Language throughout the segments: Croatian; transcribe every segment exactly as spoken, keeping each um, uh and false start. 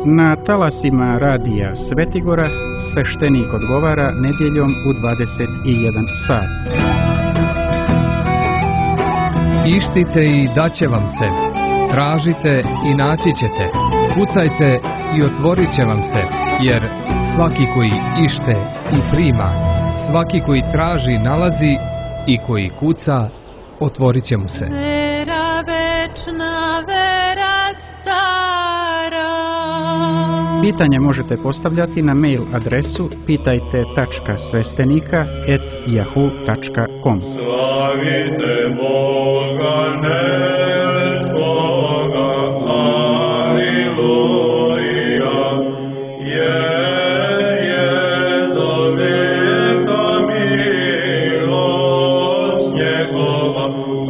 Na talasima radija Svetigora sveštenik odgovara nedjeljom u dvadeset jedan sat. Ištite i daće vam se, tražite i naći ćete, kucajte i otvorit će vam se, jer svaki koji ište i prima, svaki koji traži nalazi i koji kuca, otvorit će mu se. Vera večna, vera stara. Pitanje možete postavljati na mail adresu pitajte tačka sveštenika at yahoo tačka com. Slavite Boga nebskoga, aleluja, je, je do veka milost njegova,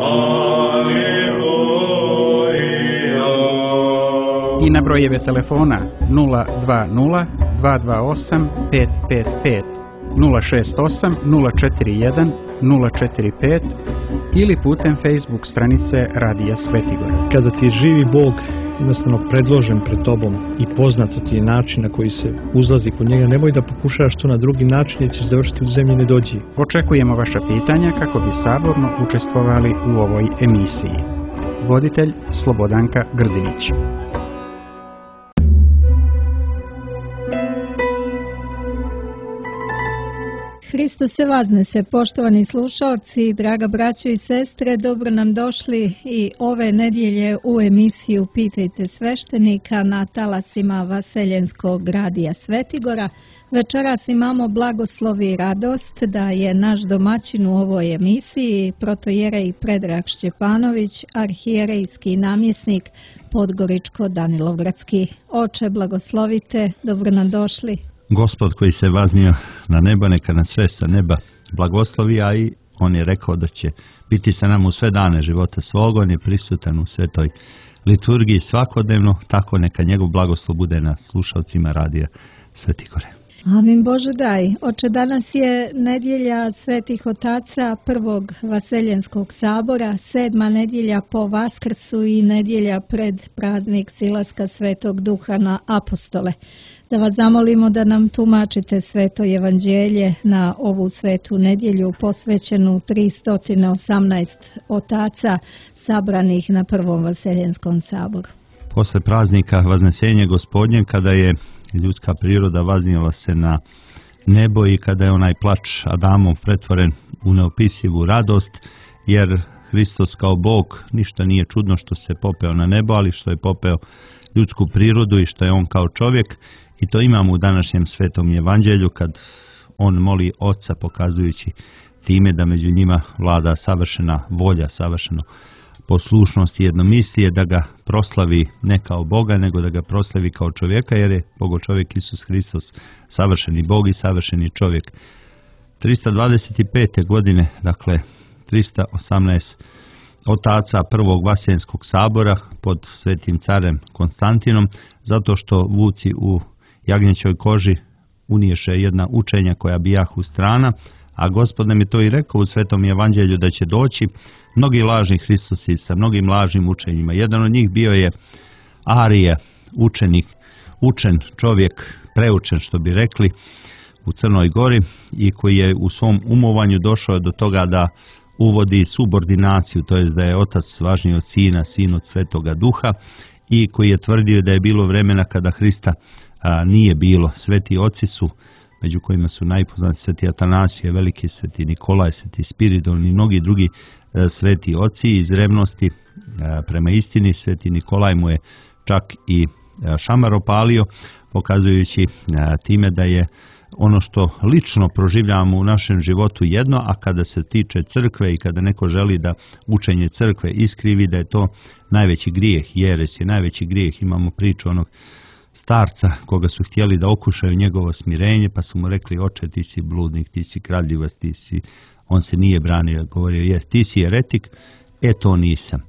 aleluja. I na brojeve telefona nula dva nula dva dva osam pet pet pet, nula šest osam nula četiri jedan nula četiri pet ili putem Facebook stranice Radija Svetigora. Kada ti je živi Bog jednostavno predložen pred tobom i poznato ti je način na koji se uzlazi kod njega, nemoj da pokušaš to na drugi način jer ćeš završiti u zemlji nedođi. Očekujemo vaša pitanja kako bi saborno učestvovali u ovoj emisiji. Voditelj Slobodanka Grdinić. Hristos se vaznese, poštovani slušalci, draga braćo i sestre, dobro nam došli i ove nedjelje u emisiju Pitajte sveštenika na talasima Vaseljenskog radija Svetigora. Večeras imamo blagoslov i radost da je naš domaćin u ovoj emisiji protojerej Predrag Šćepanović, arhijerejski namjesnik Podgoričko-Danilovgradski. Oče, blagoslovite, dobro nam došli. Gospod koji se vaznio na nebo, neka nas sve sa neba blagoslovi, a i on je rekao da će biti sa nama u sve dane života svog, on je prisutan u svetoj liturgiji svakodnevno, tako neka njegov blagoslov bude na slušalcima radija Svetigore. Amin Bože daj. Oče, danas je nedjelja Svetih Otaca prvog Vaseljenskog sabora, sedma nedjelja po Vaskrsu i nedjelja pred praznik silaska Svetog Duha na apostole. Da vas zamolimo da nam tumačite sveto evanđelje na ovu svetu nedjelju posvećenu tristo osamnaest otaca sabranih na prvom Vaseljenskom saboru. Posle praznika Vaznesenja Gospodnje, kada je ljudska priroda vaznijela se na nebo i kada je onaj plač Adamov pretvoren u neopisivu radost, jer Hristos kao Bog ništa nije čudno što se popeo na nebo, ali što je popeo ljudsku prirodu i što je on kao čovjek. I to imamo u današnjem svetom evanđelju kad on moli Oca pokazujući time da među njima vlada savršena volja, savršeno poslušnost i jednomislije, da ga proslavi ne kao Boga, nego da ga proslavi kao čovjeka, jer je Bogo čovjek Isus Hristos savršeni Bog i savršeni čovjek. tristo dvadeset pete godine, dakle tristo osamnaest otaca prvog Vaseljenskog sabora pod svetim carem Konstantinom, zato što vuci u jagnjećoj koži uniješe jedna učenja koja bijahu strana, a Gospod nam je to i rekao u svetom evanđelju da će doći mnogi lažni Hristosi sa mnogim lažnim učenjima. Jedan od njih bio je Arije, učenik, učen čovjek, preučen što bi rekli u Crnoj Gori, i koji je u svom umovanju došao do toga da uvodi subordinaciju, to jest da je otac važniji od sina, sin od Svetoga Duha, i koji je tvrdio da je bilo vremena kada Hrista a, nije bilo. Sveti oci su, među kojima su najpoznati sveti Atanasije, veliki sveti Nikolaj, sveti Spiridon i mnogi drugi a, sveti oci iz revnosti a, prema istini. Sveti Nikolaj mu je čak i a, šamar opalio, pokazujući a, time da je ono što lično proživljavamo u našem životu jedno, a kada se tiče crkve i kada neko želi da učenje crkve iskrivi, da je to najveći grijeh, jeres je najveći grijeh. Imamo priču onog starca koga su htjeli da okušaju njegovo smirenje, pa su mu rekli: oče, ti si bludnik, ti si kradljivac, ti si... On se nije branio, govorio: jes, ti si eretik, e to nisam.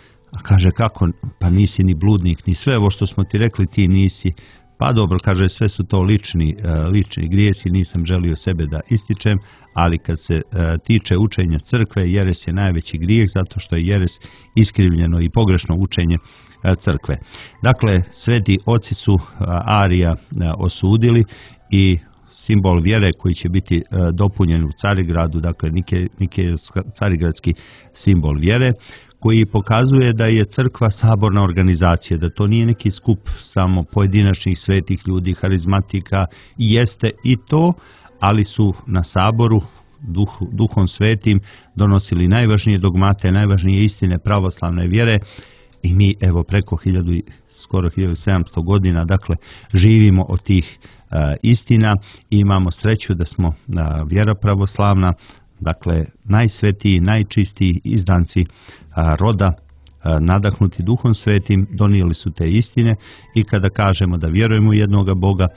A kaže: kako? Pa nisi ni bludnik, ni sve ovo što smo ti rekli ti nisi. Pa dobro, kaže, sve su to lični, lični grijesi, nisam želio sebe da ističem, ali kad se tiče učenja crkve, jeres je najveći grijeh, zato što je jeres iskrivljeno i pogrešno učenje crkve. Dakle, sveti oci su Arija osudili i simbol vjere koji će biti dopunjen u Carigradu, dakle Nike carigradski simbol vjere, koji pokazuje da je crkva saborna organizacija, da to nije neki skup samo pojedinačnih svetih ljudi, harizmatika, i jeste i to, ali su na saboru duh, duhom svetim donosili najvažnije dogmate, najvažnije istine pravoslavne vjere, i mi evo preko hiljadu, skoro hiljadu sedamsto godina, dakle, živimo od tih uh, istina i imamo sreću da smo uh, vjera pravoslavna, dakle, najsvetiji, najčistiji izdanci uh, roda, uh, nadahnuti duhom svetim, donijeli su te istine, i kada kažemo da vjerujemo u jednoga Boga,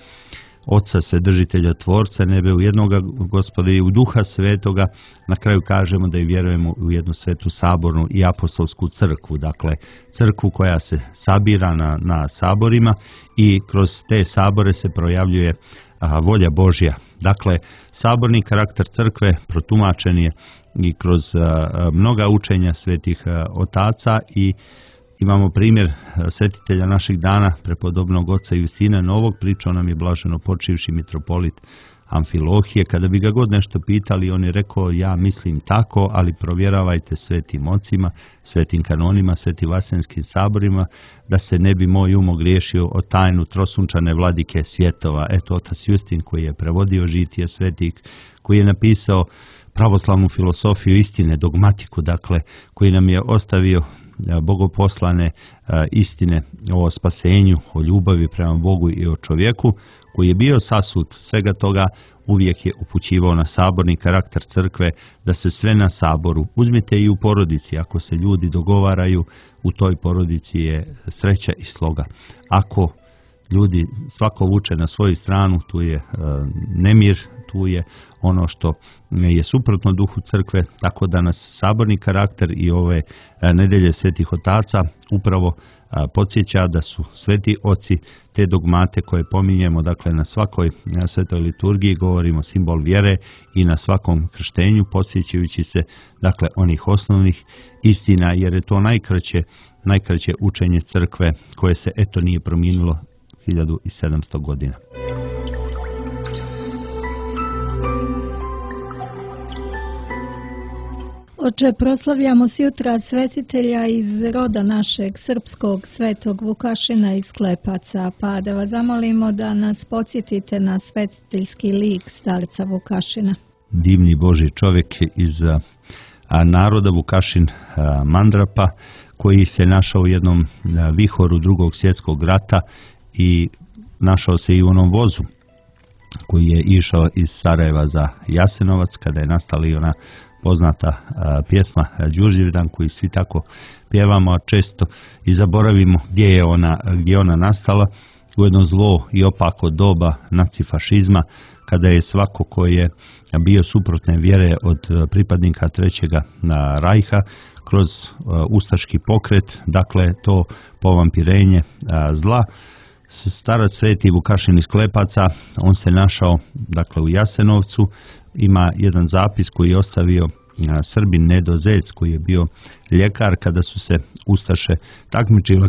Oca Svedržitelja, Tvorca nebe, u jednoga Gospoda i u Duha Svetoga, na kraju kažemo da i vjerujemo u jednu svetu sabornu i apostolsku crkvu, dakle crkvu koja se sabira na, na saborima i kroz te sabore se projavljuje a, volja Božja. Dakle, saborni karakter crkve protumačen je i kroz a, mnoga učenja svetih a, otaca, i imamo primjer svetitelja naših dana, prepodobnog oca Justina Novog, pričao nam je blaženo počivši mitropolit Amfilohije. Kada bi ga god nešto pitali, on je rekao: ja mislim tako, ali provjeravajte svetim ocima, svetim kanonima, svetim vasenskim saborima, da se ne bi moj um ogriješio o tajnu trosunčane vladike svjetova. Eto, otac Justin, koji je prevodio žitije svetih, koji je napisao pravoslavnu filosofiju istine, dogmatiku, dakle, koji nam je ostavio bogoposlane istine o spasenju, o ljubavi prema Bogu i o čovjeku, koji je bio sasut svega toga, uvijek je upućivao na saborni karakter crkve, da se sve na saboru. Uzmite i u porodici, ako se ljudi dogovaraju, u toj porodici je sreća i sloga. Ako ljudi svako vuče na svoju stranu, tu je e, nemir, tu je ono što je suprotno duhu crkve, tako da nas saborni karakter i ove e, nedelje svetih otaca upravo a, podsjeća da su sveti oci te dogmate koje pominjemo, dakle na svakoj na svetoj liturgiji govorimo simbol vjere, i na svakom krštenju podsjećajući se, dakle, onih osnovnih istina, jer je to najkraće, najkraće učenje crkve koje se eto nije promijenilo hiljadu sedamsto godina. Oče, proslavljamo sutra svetitelja iz roda našeg srpskog, svetog Vukašina iz Klepaca, pa da vas zamolimo da nas podsjetite na svetiteljski lik starca Vukašina. Divni Boži čovjek iz a, naroda Vukašin a, Mandrapa, koji se našao u jednom a, vihoru drugog svjetskog rata i našao se i u onom vozu koji je išao iz Sarajeva za Jasenovac, kada je nastala i ona poznata a, pjesma Đurđevdan, koju svi tako pjevamo, a često i zaboravimo gdje je ona, gdje ona nastala, u jedno zlo i opako doba nacifašizma, kada je svako ko je bio suprotne vjere od pripadnika trećega rajha, kroz a, ustaški pokret, dakle to povampirenje a, zla. Starac sveti Vukašin iz Klepaca, on se našao, dakle, u Jasenovcu. Ima jedan zapis koji je ostavio a, Srbin Nedo Zec, koji je bio ljekar, kada su se ustaše takmičile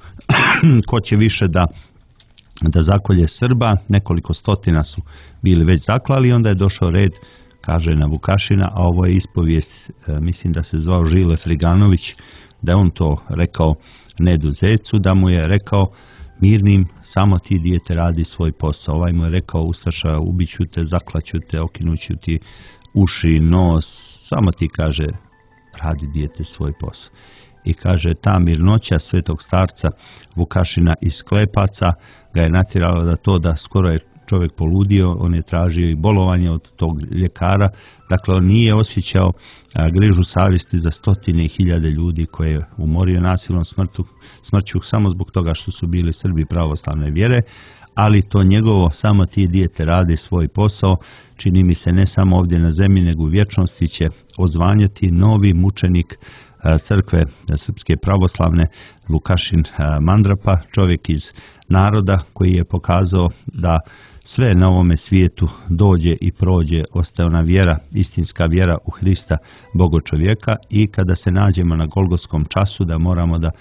ko će više da, da zakolje Srba. Nekoliko stotina su bili već zaklali, onda je došao red, kaže, na Vukašina, a ovo je ispovijest, a, mislim da se zvao Žile Friganović, da je on to rekao Nedu Zecu, da mu je rekao: mirnim, samo ti, dijete, radi svoj posao. Ovaj mu je rekao: ustaša, ubiću te, zaklaću te, okinuću ti uši, nos, samo ti, kaže, radi, dijete, svoj posao. I kaže, ta mirnoća svetog starca Vukašina iz Klepaca ga je natjerala da to, da skoro je čovjek poludio, on je tražio i bolovanje od tog ljekara, dakle on nije osjećao a, grižu savjesti za stotine i hiljade ljudi koje je umorio nasilnom smrtu, smrću samo zbog toga što su bili Srbi pravoslavne vjere, ali to njegovo samo ti, dijete, radi svoj posao, čini mi se ne samo ovdje na zemlji, nego u vječnosti će ozvanjati novi mučenik a, crkve a, srpske pravoslavne, Vukašin a, Mandrapa, čovjek iz naroda koji je pokazao da sve na ovome svijetu dođe i prođe, ostaje ona vjera, istinska vjera u Hrista, Boga čovjeka, i kada se nađemo na golgotskom času, da moramo da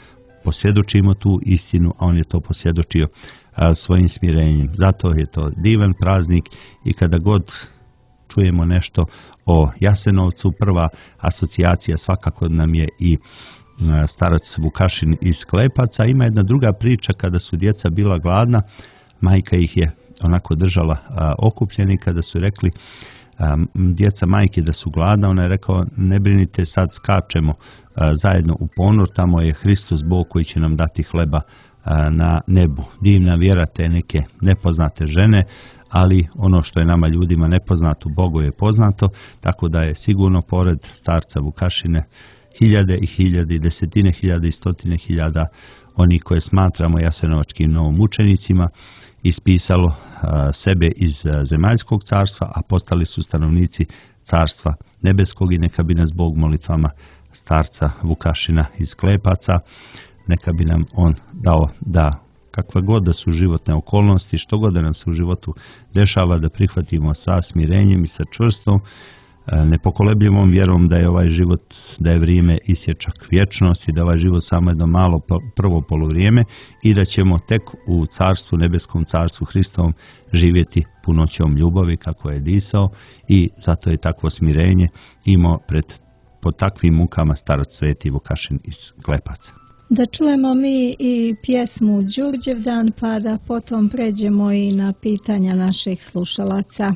posvjedočimo tu istinu, a on je to posvjedočio a, svojim smirenjem. Zato je to divan praznik i kada god čujemo nešto o Jasenovcu, prva asocijacija svakako nam je i a, starac Vukašin iz Klepaca. Ima jedna druga priča kada su djeca bila gladna, majka ih je onako držala a, okupljeni kada su rekli a, djeca majke da su gladna, ona je rekao ne brinite, sad skačemo a, zajedno u ponor, tamo je Hristos Bog koji će nam dati hleba a, na nebu. Divna vjera te neke nepoznate žene, ali ono što je nama ljudima nepoznato, Bogu je poznato, tako da je sigurno pored starca Vukašine hiljade i hiljade, desetine hiljada i stotine hiljada oni koje smatramo jasenovačkim novomučenicima ispisalo a, sebe iz a, zemaljskog carstva, a postali su stanovnici carstva nebeskog i neka bi nas Bog molitvama starca Vukašina iz Klepaca, neka bi nam on dao da kakva god da su životne okolnosti, što god da nam se u životu dešava, da prihvatimo sa smirenjem i sa čvrstom, nepokolebljivom vjerom da je ovaj život, da je vrijeme isječak vječnosti, da ovaj život samo jedno malo prvo polovrijeme i da ćemo tek u carstvu, nebeskom carstvu Hristovom živjeti punoćom ljubavi kako je disao i zato je takvo smirenje imao pred pod takvim mukama starac Sveti Vukašin iz Klepaca. Da čujemo mi i pjesmu Đurđevdan, pa da potom pređemo i na pitanja naših slušalaca.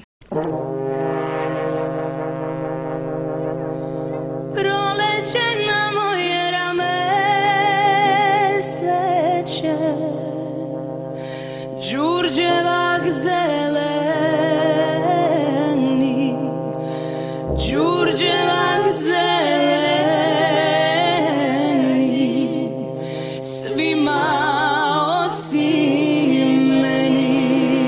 Proleće na moje rame seće, Đurđevak zeleni, Đurđevak zeleni, svima osim meni.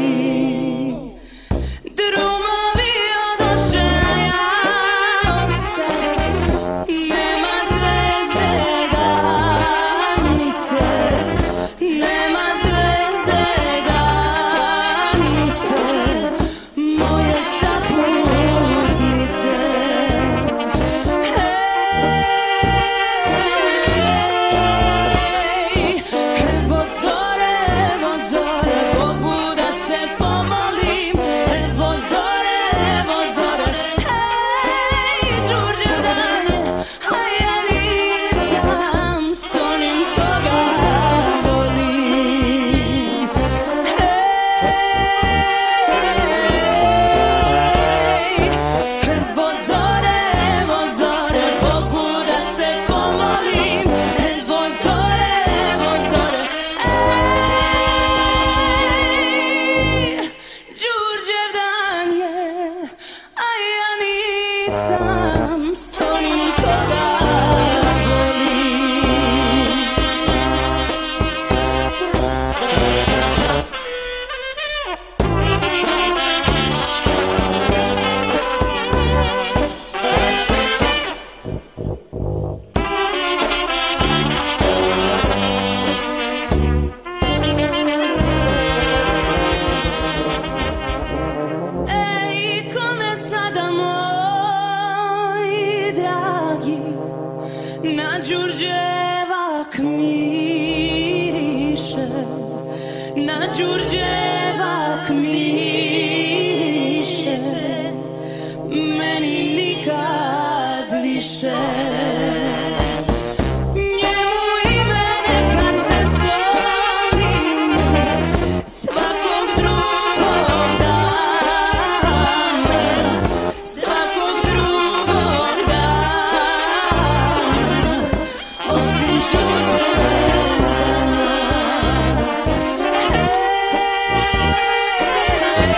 Drumovi odoše na javce, nema zvezde granice, nema zvezde granice, moje sapunice. Hej, evo zore, evo zore, Bogu da se pomolim, evo zore, evo zore, hej, Đurđevdan je, a ja nisam, stonim koga volim. Hej, evo zore, evo zore, Bogu da se pomolim, evo zore, evo zore, ej, Đurđevdan je, a ja nisam, stonim koga Ej, kome sada moj dragi na Đurđevak miriše, na Đurđevak miriše, meni nikad više. Njemu ime neka se spominje svakog drugog dana, svakog drugog dana, osim Đurđevdana.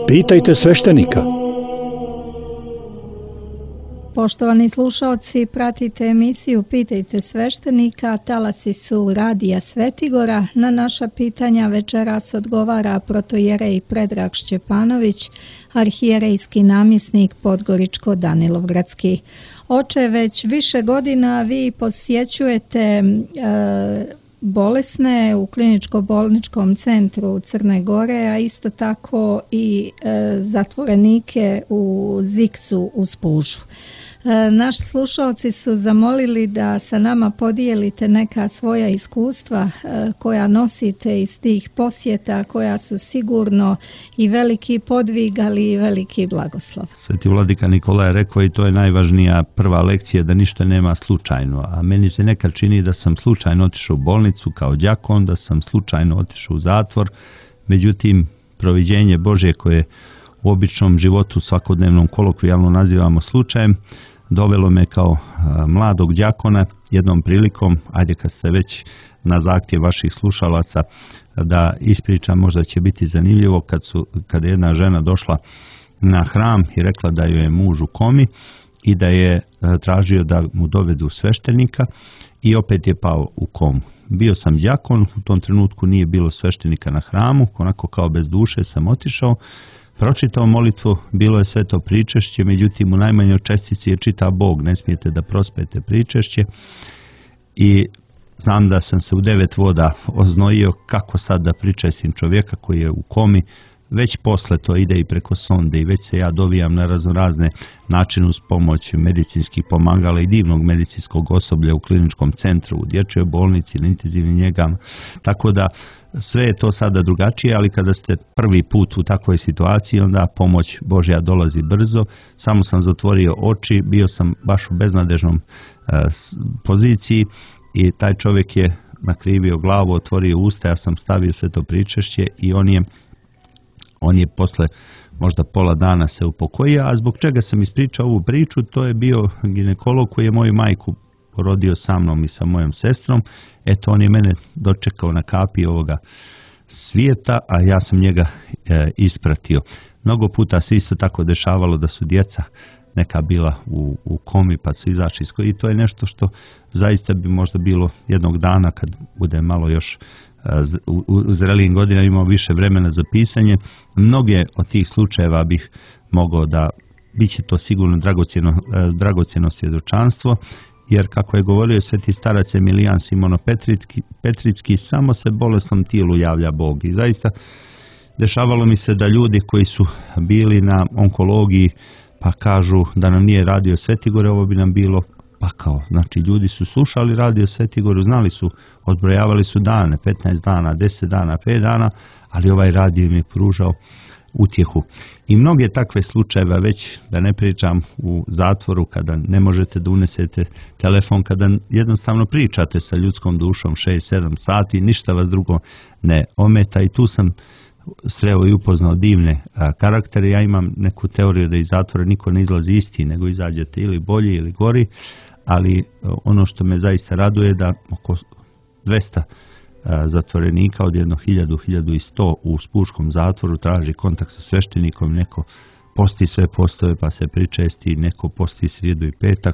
Pitajte sveštenika. Poštovani slušalci, pratite emisiju Pitajte sveštenika, talasi su Radija Svetigora. Na naša pitanja večeras odgovara protojerej Predrag Šćepanović, arhijerejski namjesnik Podgoričko-Danilovgradski. Oče, već više godina vi posjećujete e, bolesne u kliničko-bolničkom centru Crne Gore, a isto tako i e, zatvorenike u Ziksu u Spužu. E, naši slušalci su zamolili da sa nama podijelite neka svoja iskustva e, koja nosite iz tih posjeta, koja su sigurno i veliki podvig, ali i veliki blagoslov. Sveti vladika Nikola je rekao, i to je najvažnija prva lekcija, da ništa nema slučajno, a meni se nekad čini da sam slučajno otišao u bolnicu kao đakon, da sam slučajno otišao u zatvor, međutim proviđenje Božje koje u običnom životu svakodnevnom kolokvijalno nazivamo slučajem, dovelo me kao a, mladog đakona jednom prilikom, ajde kad ste već na zahtjev vaših slušalaca, da ispričam, možda će biti zanimljivo, kad su, kada je jedna žena došla na hram i rekla da joj je muž u komi i da je a, tražio da mu dovedu sveštenika i opet je pao u komu. Bio sam đakon, u tom trenutku nije bilo sveštenika na hramu, onako kao bez duše sam otišao, pročitao molitvu, bilo je sve to pričešće, međutim u najmanjoj čestici je čita Bog, ne smijete da prospete pričešće, i znam da sam se u devet voda oznojio kako sad da pričestim čovjeka koji je u komi, već posle to ide i preko sonde i već se ja dovijam na raznorazne načine uz pomoć medicinskih pomagala i divnog medicinskog osoblja u kliničkom centru, u dječjoj bolnici, na intenzivnim njegama, tako da sve je to sada drugačije, ali kada ste prvi put u takvoj situaciji, onda pomoć Božja dolazi brzo. Samo sam zatvorio oči, bio sam baš u beznadežnom e, poziciji i taj čovjek je nakrivio glavu, otvorio usta, ja sam stavio sve to pričešće i on je, on je posle možda pola dana se upokojio. A zbog čega sam ispričao ovu priču, to je bio ginekolog koji je moju majku porodio sa mnom i sa mojom sestrom. Eto, on je mene dočekao na kapi ovoga svijeta, a ja sam njega e, ispratio. Mnogo puta se isto tako dešavalo da su djeca neka bila u, u komi pa su izašli iz komi, i to je nešto što zaista bi možda bilo jednog dana kad bude malo još e, u, u zrelijim godinama imao više vremena za pisanje. Mnoge od tih slučajeva bih mogao da, bit će to sigurno dragocjeno, e, dragocjeno svjedočanstvo, jer kako je govorio sveti starac Emilijan Simono-Petricki, Petricki, samo se bolesnom tijelu javlja Bog. I zaista dešavalo mi se da ljudi koji su bili na onkologiji pa kažu da nam nije radio Svetigore, ovo bi nam bilo pakao. Znači ljudi su slušali radio Svetigoru, znali su, odbrojavali su dane, petnaest dana, deset dana, pet dana, ali ovaj radio im je pružao utjehu. I mnoge takve slučajeve, već da ne pričam u zatvoru kada ne možete da unesete telefon, kada jednostavno pričate sa ljudskom dušom šest sedam sati, ništa vas drugo ne ometa, i tu sam sreo i upoznao divne a, karaktere. Ja imam neku teoriju da iz zatvora niko ne izlazi isti, nego izađete ili bolji ili gori, ali ono što me zaista raduje da oko dvesta zatvorenika od jedno hiljadu, hiljadu i sto u Spuškom zatvoru traži kontakt sa sveštenikom, neko posti sve postove pa se pričesti, neko posti srijedu i petak,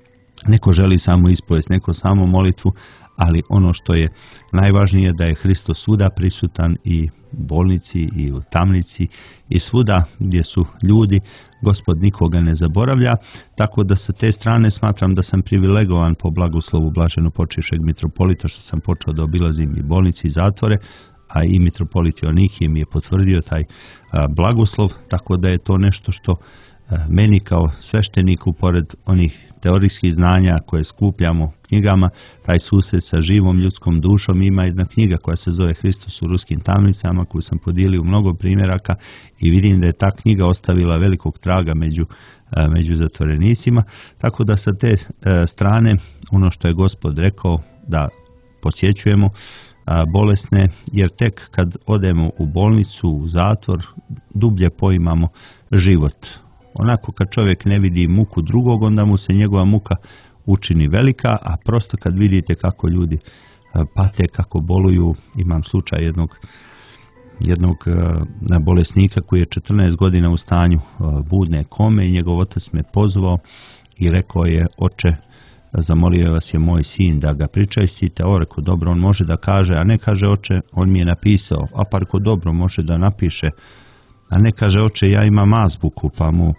neko želi samo ispovest, neko samo molitvu, ali ono što je najvažnije da je Hristos svuda prisutan, i u bolnici i u tamnici i svuda gdje su ljudi, Gospod nikoga ne zaboravlja, tako da sa te strane smatram da sam privilegovan po blagoslovu blaženo počivšeg mitropolita što sam počeo da obilazim i bolnici i zatvore, a i mitropolit Joanihije mi je potvrdio taj a, blagoslov, tako da je to nešto što a, meni kao svešteniku, pored onih teorijskih znanja koje skupljamo knjigama, taj susret sa živom ljudskom dušom, ima jedna knjiga koja se zove Hristos u ruskim tamnicama, koju sam podijelio u mnogo primjeraka, i vidim da je ta knjiga ostavila velikog traga među, među zatvorenicima, tako da sa te strane ono što je Gospod rekao da posjećujemo bolesne, jer tek kad odemo u bolnicu, u zatvor, dublje poimamo život. Onako kad čovjek ne vidi muku drugog, onda mu se njegova muka učini velika, a prosto kad vidite kako ljudi pate, kako boluju, imam slučaj jednog jednog uh, bolesnika koji je četrnaest godina u stanju uh, budne kome i njegov otac me pozvao i rekao je: oče, zamolio vas je moj sin da ga pričastite. O, rekao, dobro, on može da kaže, a ne kaže: oče, on mi je napisao. A pa rekao, dobro, može da napiše, a ne kaže: oče, ja imam azbuku, pa mu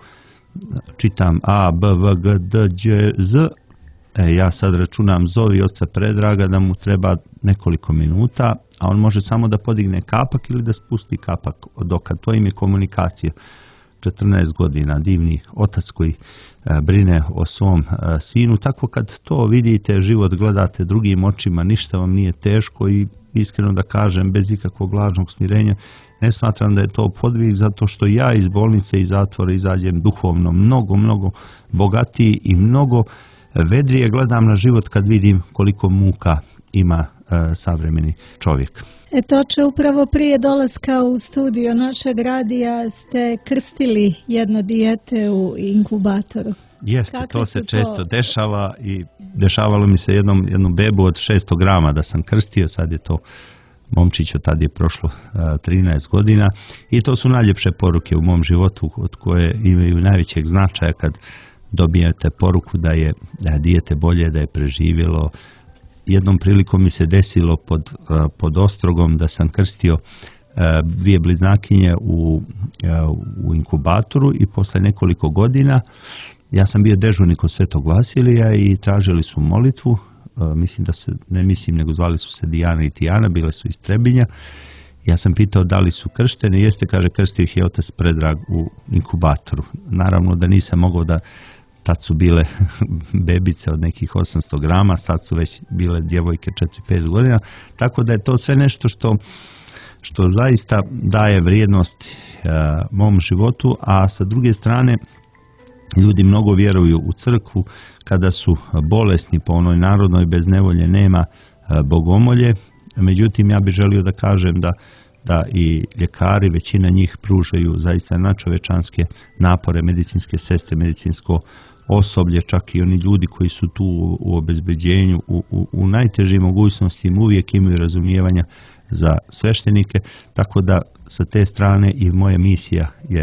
čitam A, B, V, G, D, Đ, Z. E, ja sad računam zovi oca Predraga da mu treba nekoliko minuta, a on može samo da podigne kapak ili da spusti kapak. Dokad to im je komunikacija. četrnaest godina, divni otac koji e, brine o svom e, sinu. Tako kad to vidite, život gledate drugim očima, ništa vam nije teško i iskreno da kažem, bez ikakvog lažnog smirenja, ne smatram da je to podvig, zato što ja iz bolnice i zatvora izađem duhovno mnogo, mnogo bogatiji i mnogo vedrije gledam na život kad vidim koliko muka ima e, savremeni čovjek. Eto, če upravo prije dolaska u studio našeg radija ste krstili jedno dijete u inkubatoru. Jeste, Kakvi to se su često to? dešava i dešavalo mi se jednom, jednu bebu od šesto grama da sam krstio, sad je to momčiću, tad je prošlo a, trinaest godina i to su najljepše poruke u mom životu od koje imaju najvećeg značaja kad dobijete poruku da je da je dijete bolje, da je preživjelo. Jednom prilikom mi se desilo pod, a, pod Ostrogom da sam krstio a, dvije bliznakinje u, a, u inkubatoru i posle nekoliko godina ja sam bio dežurnik kod Svetog Vasilija i tražili su molitvu. Uh, mislim da se, ne mislim, nego zvali su se Dijana i Tijana, bile su iz Trebinja. Ja sam pitao da li su krštene, jeste, kaže, krstio ih je otac Predrag u inkubatoru. Naravno da nisam mogao da, tad su bile bebice od nekih osamsto grama, sad su već bile djevojke četiri pet godina, tako da je to sve nešto što, što zaista daje vrijednost uh, mom životu, a sa druge strane ljudi mnogo vjeruju u crkvu. Kada su bolesni, po onoj narodnoj bez nevolje nema bogomolje. Međutim, ja bih želio da kažem da, da i ljekari, većina njih pružaju zaista nadčovečanske napore, medicinske sestre, medicinsko osoblje, čak i oni ljudi koji su tu u obezbeđenju, u, u, u najtežim mogućnostima uvijek imaju razumijevanja za sveštenike, tako da sa te strane i moja misija je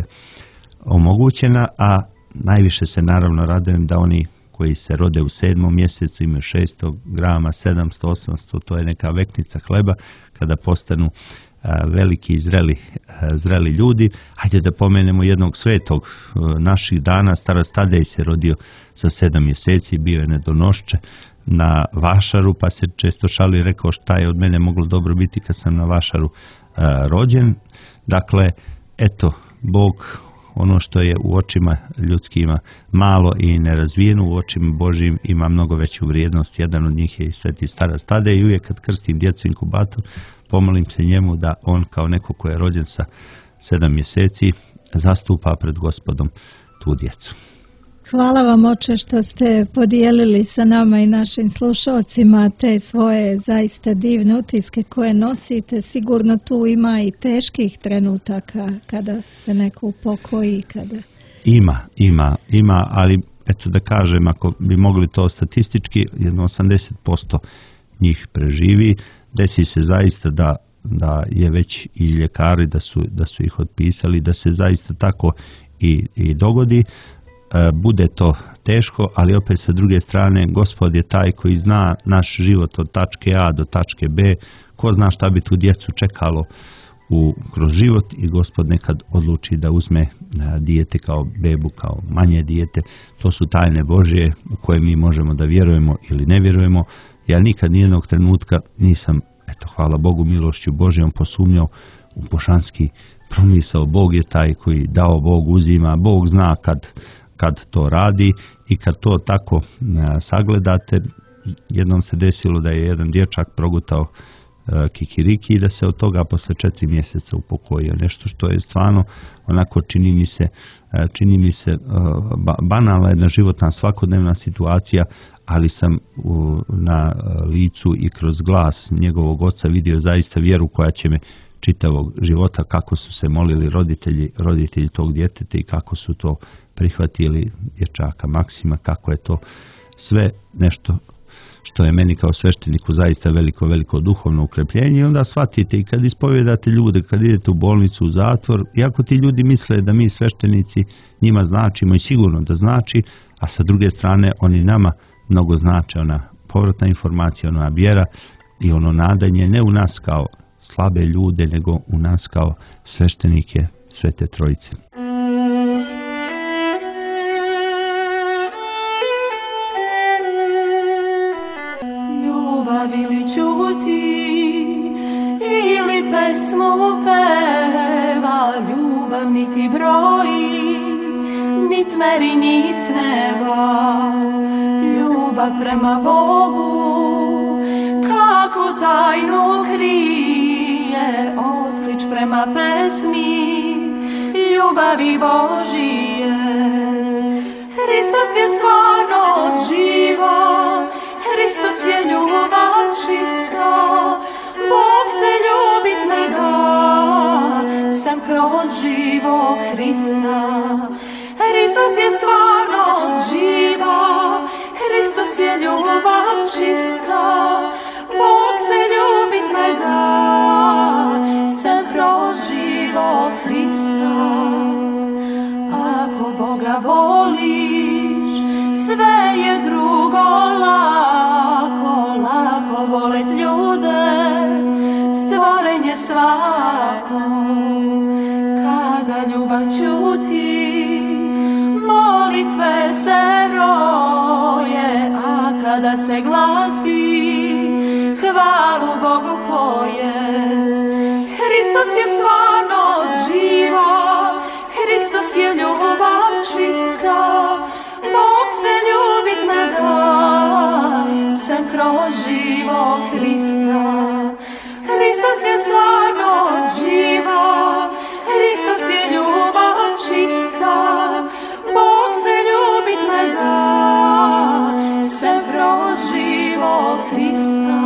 omogućena, a najviše se naravno radujem da oni koji se rode u sedmom mjesecu imaju šesto grama, sedamsto, osamsto, to je neka veknica hleba, kada postanu a, veliki i zreli, a, zreli ljudi. Hajde da pomenemo jednog svetog a, naših dana, starac Tadej se rodio sa sedam mjeseci, bio je nedonošče na vašaru, pa se često šalio i rekao šta je od mene moglo dobro biti kad sam na vašaru a, rođen. Dakle, eto, Bog, ono što je u očima ljudskima malo i nerazvijeno, u očima Božjim ima mnogo veću vrijednost. Jedan od njih je i sveti starac Tadej i uvijek kad krstim djecu inkubator, pomolim se njemu da on kao neko ko je rođen sa sedam mjeseci zastupa pred Gospodom tu djecu. Hvala vam, oče, što ste podijelili sa nama i našim slušalcima te svoje zaista divne utiske koje nosite. Sigurno tu ima i teških trenutaka kada se neko upokoji. Kada... Ima, ima, ima, ali eto da kažem, ako bi mogli to statistički, jedno osamdeset posto njih preživi. Desi se zaista da, da je već i ljekari da su, da su ih otpisali, da se zaista tako i, i dogodi. Bude to teško, ali opet sa druge strane Gospod je taj koji zna naš život od tačke A do tačke B. Ko zna šta bi tu djecu čekalo u, kroz život i Gospod nekad odluči da uzme dijete kao bebu, kao manje dijete. To su tajne Božje u koje mi možemo da vjerujemo ili ne vjerujemo. Ja nikad nijednog trenutka nisam, eto, hvala Bogu, milošću Božjom posumnjao u božanski promisao. Bog je taj koji dao, Bog uzima, Bog zna kad kad to radi i kad to tako a, sagledate. Jednom se desilo da je jedan dječak progutao a, kikiriki i da se od toga posle četiri mjeseca upokojio. Nešto što je stvarno onako čini mi se, a, čini mi se a, ba, banalna jedna životna svakodnevna situacija, ali sam u, na a, licu i kroz glas njegovog oca vidio zaista vjeru koja će me čitavog života, kako su se molili roditelji, roditelji tog djeteta i kako su to prihvatili dječaka Maksima, kako je to sve nešto što je meni kao svešteniku zaista veliko, veliko duhovno ukrepljenje. I onda shvatite i kad ispovjedate ljude, kad idete u bolnicu, u zatvor, iako ti ljudi misle da mi sveštenici njima značimo i sigurno da znači, a sa druge strane oni nama mnogo znače, ona povratna informacija, ona vjera i ono nadanje ne u nas kao slabe ljude, nego u nas kao sveštenike Svete Trojice. Ljubav ili čuti, ili pesmu peva, ljubav niti broji, nit meri, nit neba. Ljubav prema Bogu, kako tajnu krije, otklič prema pesmi, ljubavi Božije. Hristos je stvarno živo, Hristos je ljubav čista, Bog se ljubit ne da, sam kroz živog Hrista. Hristos je stvarno živa, Hristos je ljubav čista, Bog se ljubit ne da, sam kroz živog Hrista. Ako Boga voliš, sve je drugo lako, lako volet ljude, stvorenje svako. Kada ljubav čuti, molitve se roje, a kada se glasi, hvalu Bogu poje. Hristos je stvarno živa, Hristos je ljubav čista, Bog se ljubit ne da, sam kroz živog Hrista. Hristos je stvarno živa, Hristos je ljubav čista, Bog se ljubit ne da, sam kroz živog Hrista.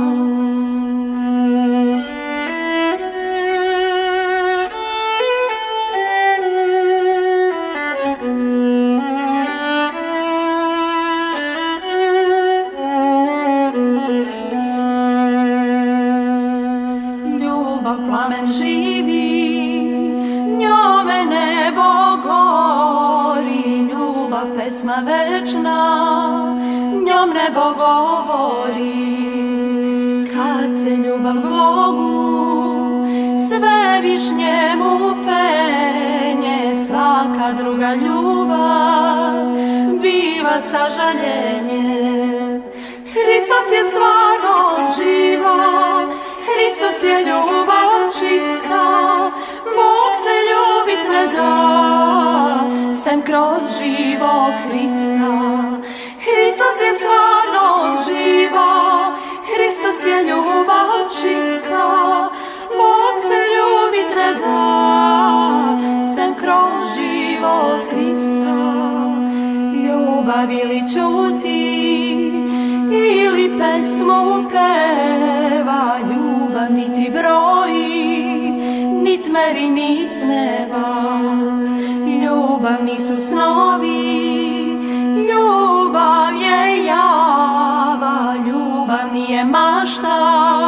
Ljubav plamen živi, njome nebo gori, ljubav pesma večna, njom nebo govori. Kad se ljubav Bogu sve višnjemu penje, svaka druga ljubav biva sažaljenje. Hristos je stvarno živa, Hristos je ljubav čista, Bog se ljubit ne da, sem kroz živog Hrista. Hristos je stvarno živa, Hristos je ljubav čista, Bog se ljubit ne da, sem kroz živog Hrista. Ljubav ili čuti, ili pesmu peva, ljubav niti broji, nit meri, nit neba. Ljubav nisu snovi, ljubav je java, ljubav nije mašta,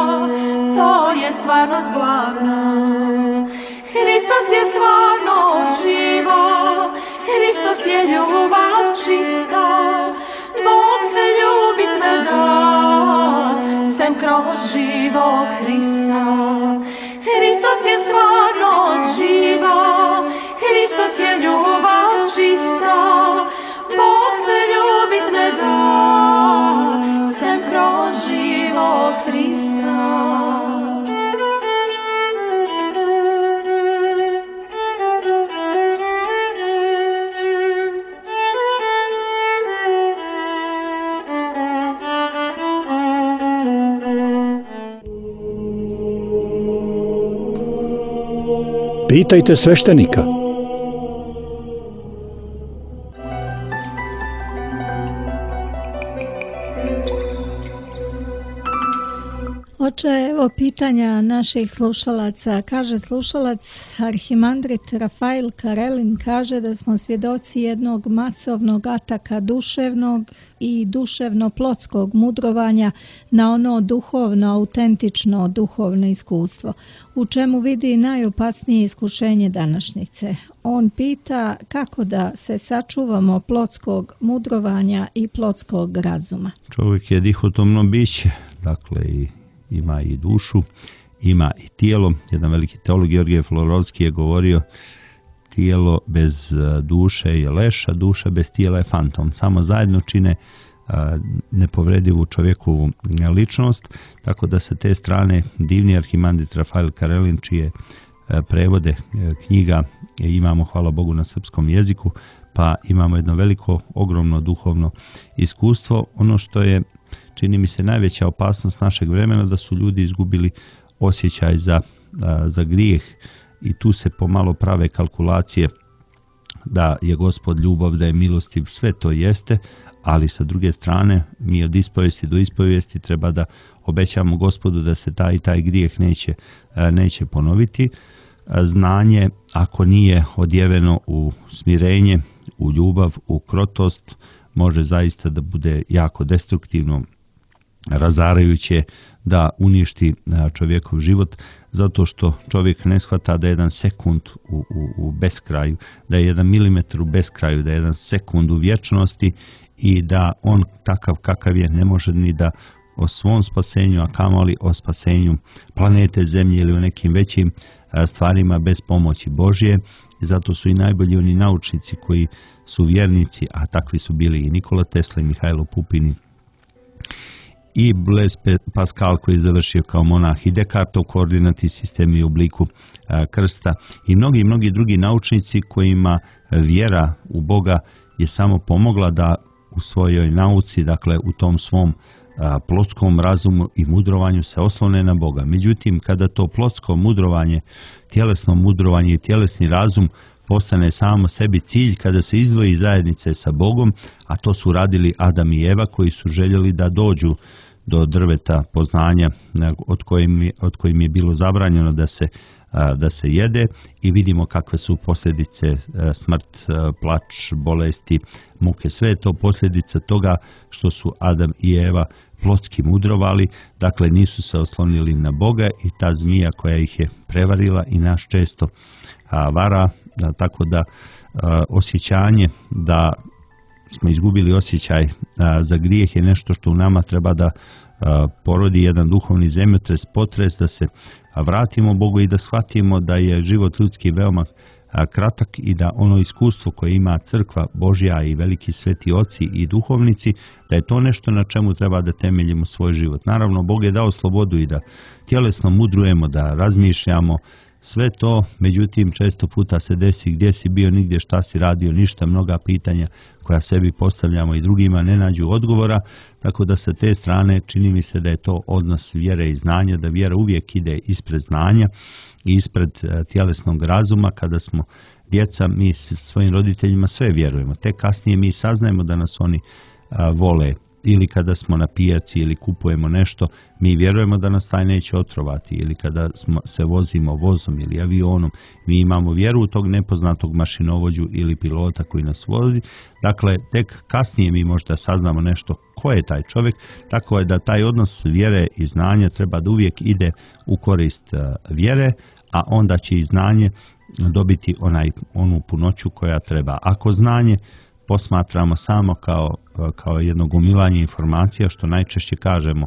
to je stvarnost glavna. Hristos je stvarno živa, Hristos je ljubav čista, Bog se ljubit ne da, sem kroz živog Hrista. Hristos je stvarno živa, Hristos je ljubav čista, Bog se ljubit ne da, sem kroz živog Hrista. Pitajte sveštenika. Oče, evo pitanja naših slušalaca. Kaže slušalac arhimandrit Rafael Karelin, kaže da smo svjedoci jednog masovnog ataka duševnog, i duševno-plotskog mudrovanja na ono duhovno, autentično duhovno iskustvo, u čemu vidi najopasnije iskušenje današnjice. On pita kako da se sačuvamo plotskog mudrovanja i plotskog razuma. Čovjek je dihotomno biće, dakle i, ima i dušu, ima i tijelo. Jedan veliki teolog Georgije Florovski je govorio: tijelo bez duše je leš, a duša bez tijela je fantom. Samo zajedno čine nepovredivu čovjekovu ličnost, tako da sa te strane divni arhimandrit Rafael Karelin, čije prevode knjiga imamo, hvala Bogu, na srpskom jeziku, pa imamo jedno veliko, ogromno duhovno iskustvo. Ono što je, čini mi se, najveća opasnost našeg vremena, da su ljudi izgubili osjećaj za, za grijeh, i tu se pomalo prave kalkulacije da je Gospod ljubav, da je milostiv. Sve to jeste, ali sa druge strane mi od ispovijesti do ispovijesti treba da obećamo Gospodu da se taj i taj grijeh neće, neće ponoviti. Znanje, ako nije odjeveno u smirenje, u ljubav, u krotost, može zaista da bude jako destruktivno, razarajuće, da uništi čovjekov život, zato što čovjek ne shvata da je jedan sekund u, u, u beskraju, da je jedan milimetar u beskraju, da je jedan sekund u vječnosti i da on takav kakav je ne može ni da o svom spasenju, a kamoli o spasenju planete Zemlje ili o nekim većim stvarima bez pomoći Božje. I zato su i najbolji oni naučnici koji su vjernici, a takvi su bili i Nikola Tesla i Mihajlo Pupin i Blaise Pascal, koji je završio kao monah, i Descartov koordinatni sistem i u obliku a, krsta, i mnogi mnogi drugi naučnici kojima vjera u Boga je samo pomogla da u svojoj nauci, dakle u tom svom a, plotskom razumu i mudrovanju se oslone na Boga. Međutim, kada to plotsko mudrovanje, tjelesno mudrovanje i tjelesni razum postane samo sebi cilj, kada se izdvoji zajednice sa Bogom, a to su radili Adam i Eva, koji su željeli da dođu do drveta poznanja od kojim, od kojim je bilo zabranjeno da se, da se jede, i vidimo kakve su posljedice: smrt, plač, bolesti, muke. Sve je to posljedica toga što su Adam i Eva plotski mudrovali, dakle nisu se oslonili na Boga, i ta zmija koja ih je prevarila i nas često vara, da, tako da osjećanje da smo izgubili osjećaj a, za grijeh je nešto što u nama treba da a, porodi jedan duhovni zemljotres, potres, da se a, vratimo Bogu i da shvatimo da je život ljudski veoma a, kratak, i da ono iskustvo koje ima crkva Božja i veliki sveti oci i duhovnici, da je to nešto na čemu treba da temeljimo svoj život. Naravno, Bog je dao slobodu i da tjelesno mudrujemo, da razmišljamo, sve to, međutim često puta se desi: gdje si bio, nigdje, šta si radio, ništa. Mnoga pitanja koja sebi postavljamo i drugima ne nađu odgovora, tako da sa te strane čini mi se da je to odnos vjere i znanja, da vjera uvijek ide ispred znanja i ispred tjelesnog razuma. Kada smo djeca, mi svojim roditeljima sve vjerujemo, tek kasnije mi saznajemo da nas oni a, vole. Ili kada smo na pijaci ili kupujemo nešto, mi vjerujemo da nas taj neće otrovati, ili kada smo, se vozimo vozom ili avionom, mi imamo vjeru u tog nepoznatog mašinovođu ili pilota koji nas vozi. Dakle, tek kasnije mi možda saznamo nešto ko je taj čovjek, tako je da taj odnos vjere i znanja treba da uvijek ide u korist vjere, a onda će i znanje dobiti onaj, onu punoću koja treba. Ako znanje posmatramo samo kao, kao jedno gomilanje informacija, što najčešće kažemo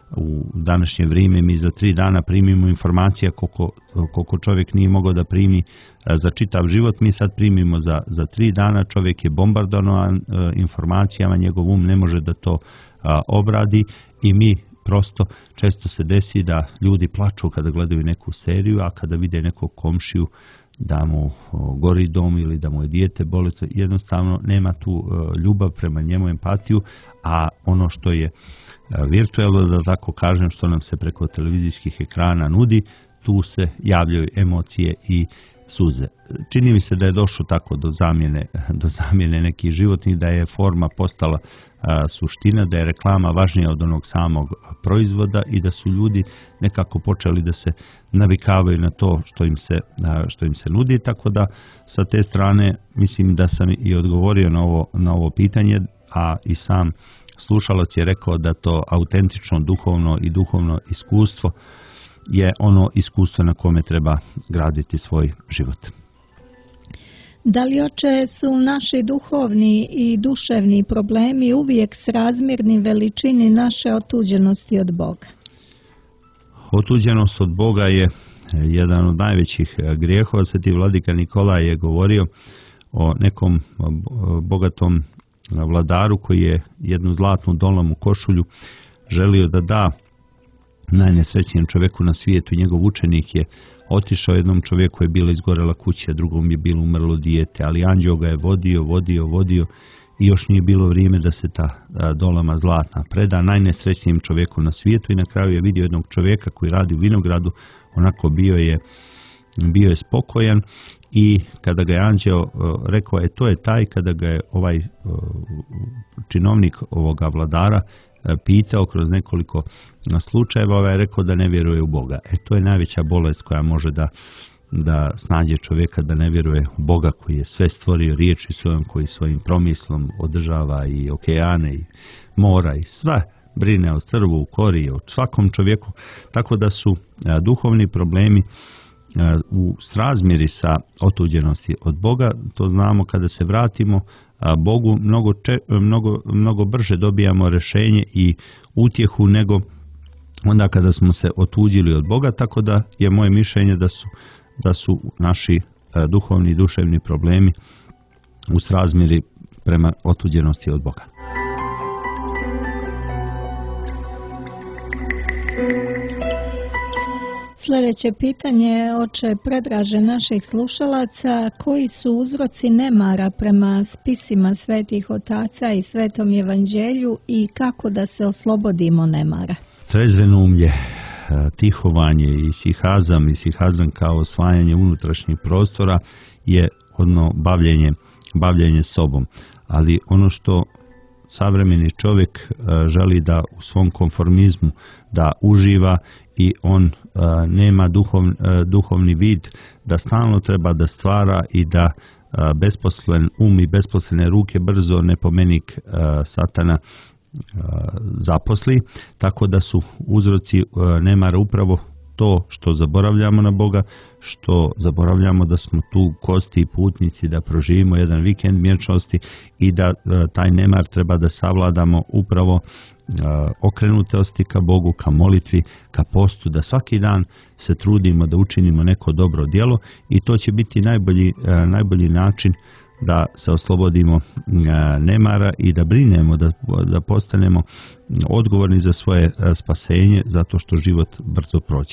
u današnje vrijeme, mi za tri dana primimo informacija koliko, koliko čovjek nije mogao da primi za čitav život, mi sad primimo za, za tri dana. Čovjek je bombardovan informacijama, njegov um ne može da to a, obradi, i mi prosto često se desi da ljudi plaču kada gledaju neku seriju, a kada vide nekog komšiju da mu gori dom ili da mu je dijete bolesno, jednostavno nema tu ljubav prema njemu, empatiju, a ono što je virtualno, da tako kažem, što nam se preko televizijskih ekrana nudi, tu se javljaju emocije i suze. Čini mi se da je došlo tako do zamjene, do zamjene nekih životnih, da je forma postala a, suština, da je reklama važnija od onog samog proizvoda i da su ljudi nekako počeli da se navikavaju na to što im se, a, što im se nudi, tako da sa te strane mislim da sam i odgovorio na ovo, na ovo pitanje, a i sam slušalac je rekao da to autentično duhovno i duhovno iskustvo je ono iskustvo na kome treba graditi svoj život. Da li, oče, su naši duhovni i duševni problemi uvijek srazmjerni veličini naše otuđenosti od Boga? Otuđenost od Boga je jedan od najvećih grijehova. Sveti vladika Nikolaj je govorio o nekom bogatom vladaru koji je jednu zlatnu dolamu košulju želio da da najnesrećnijem čovjeku na svijetu. Njegov učenik je otišao, jednom čovjeku je bila izgorela kuća, drugom je bilo umrlo dijete, ali anđeo ga je vodio, vodio, vodio i još nije bilo vrijeme da se ta dolama zlatna preda najnesrećnijem čovjeku na svijetu. I na kraju je vidio jednog čovjeka koji radi u vinogradu, onako bio je, bio je spokojan, i kada ga je anđeo rekao, je to je taj, kada ga je ovaj činovnik ovoga vladara pitao kroz nekoliko slučajeva, ovaj je rekao da ne vjeruje u Boga. E to je najveća bolest koja može da, da snađe čovjeka, da ne vjeruje u Boga koji je sve stvorio riječi svojom, koji svojim promislom održava i okeane i mora i sve brine o crvu, u kori, o svakom čovjeku. Tako da su a, duhovni problemi a, u srazmjeri sa otuđenosti od Boga. To znamo kada se vratimo a, Bogu, mnogo, če, mnogo, mnogo brže dobijamo rješenje i utjehu nego onda kada smo se otuđili od Boga. Tako da je moje mišljenje da su, da su naši a, duhovni i duševni problemi u srazmjeri prema otuđenosti od Boga. Sljedeće pitanje, oče Predraže naših slušalaca, koji su uzroci nemara prema spisima svetih otaca i svetom evanđelju i kako da se oslobodimo nemara? Trezvenumlje, tihovanje i sihazam i sihazam kao osvajanje unutrašnjih prostora je ono bavljenje, bavljenje sobom. Ali ono što savremeni čovjek želi da u svom konformizmu da uživa i on a, nema duhov, a, duhovni vid, da stalno treba da stvara i da a, besposlen um i besposlene ruke brzo nepomenik a, satana a, zaposli, tako da su uzroci a, nemara upravo to što zaboravljamo na Boga, što zaboravljamo da smo tu kosti i putnici, da proživimo jedan vikend vječnosti i da a, taj nemar treba da savladamo upravo okrenutosti ka Bogu, ka molitvi, ka postu, da svaki dan se trudimo da učinimo neko dobro djelo i to će biti najbolji, najbolji način da se oslobodimo nemara i da brinemo, da, da postanemo odgovorni za svoje spasenje, zato što život brzo prođe.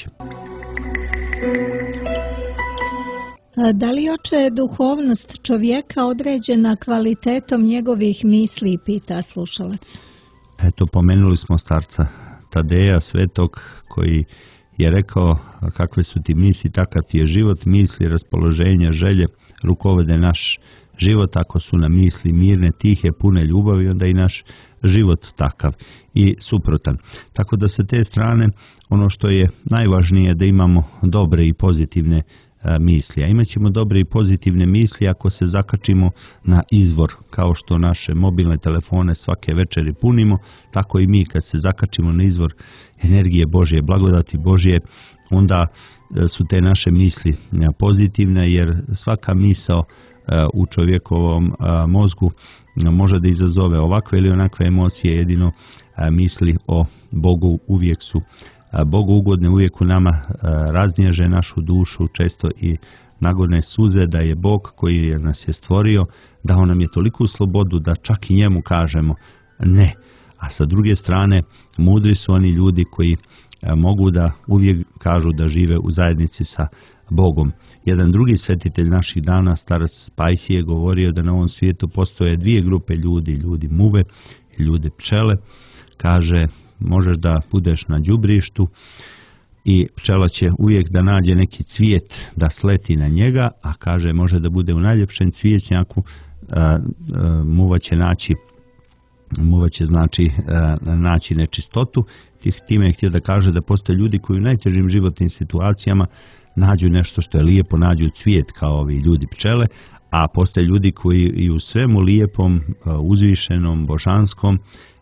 Da li, oče, duhovnost čovjeka određena kvalitetom njegovih misli, pita slušalac? Eto, pomenuli smo starca Tadeja Svetog koji je rekao kakve su ti misli, takav ti je život, misli, raspoloženja, želje, rukovode naš život. Ako su nam misli mirne, tihe, pune ljubavi, onda i naš život takav i suprotan. Tako da sa te strane ono što je najvažnije da imamo dobre i pozitivne a, misli. A imat ćemo dobre i pozitivne misli ako se zakačimo na izvor, kao što naše mobilne telefone svake večeri punimo, tako i mi kad se zakačimo na izvor energije Božje, blagodati Božje, onda a, su te naše misli a, pozitivne, jer svaka misao a, u čovjekovom a, mozgu a, može da izazove ovakve ili onakve emocije. Jedino a, misli o Bogu uvijek su Bogu ugodne, uvijek u nama raznježe našu dušu, često i nagodne suze, da je Bog koji je nas je stvorio, dao nam je toliku slobodu da čak i njemu kažemo ne. A sa druge strane, mudri su oni ljudi koji mogu da uvijek kažu da žive u zajednici sa Bogom. Jedan drugi svetitelj naših dana, starac Pajsi, je govorio da na ovom svijetu postoje dvije grupe ljudi, ljudi muve i ljudi pčele. Kaže, možeš da budeš na đubrištu i pčela će uvijek da nađe neki cvijet da sleti na njega, a kaže može da bude u najljepšem cvijetnjaku, a, a, muva će naći muva će znači a, naći nečistotu. Time je htio da kaže da postoje ljudi koji u najtežim životnim situacijama nađu nešto što je lijepo, nađu cvijet kao ovi ljudi pčele, a postoje ljudi koji i u svemu lijepom, uzvišenom, božanskom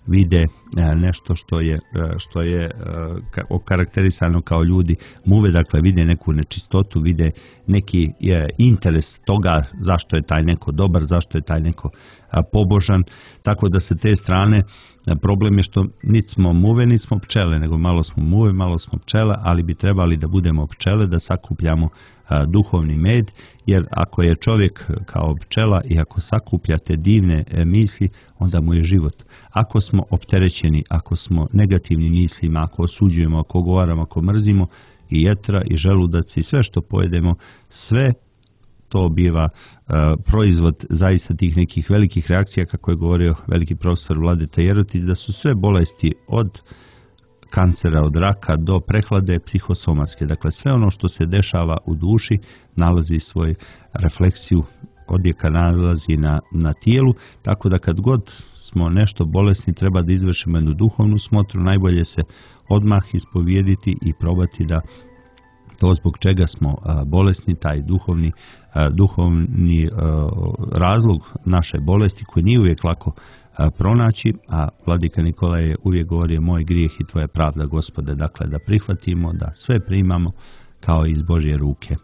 vide nešto što je, što je okarakterisano kao ljudi muve, dakle vide neku nečistotu, vide neki interes toga zašto je taj neko dobar, zašto je taj neko pobožan, tako da se te strane problem je što niti smo muve, niti smo pčele, nego malo smo muve, malo smo pčele, ali bi trebali da budemo pčele, da sakupljamo a, duhovni med, jer ako je čovjek kao pčela i ako sakuplja te divne e, misli, onda mu je život. Ako smo opterećeni, ako smo negativni mislima, ako osuđujemo, ako govaramo, ako mrzimo, i jetra, i želudac, i sve što pojedemo, sve to biva uh, proizvod zaista tih nekih velikih reakcija, kako je govorio veliki profesor Vladeta Jerotić, da su sve bolesti od kancera, od raka do prehlade psihosomatske. Dakle, sve ono što se dešava u duši nalazi svoju refleksiju, odjeka nalazi na, na tijelu, tako da kad god smo nešto bolesni, treba da izvršimo jednu duhovnu smotru, najbolje se odmah ispovijediti i probati da to zbog čega smo a, bolesni, taj duhovni, a, duhovni a, razlog naše bolesti, koji nije uvijek lako a, pronaći, a vladika Nikola je uvijek govorio moj grijeh i tvoja pravda, Gospode, dakle da prihvatimo, da sve primamo kao iz Božje ruke.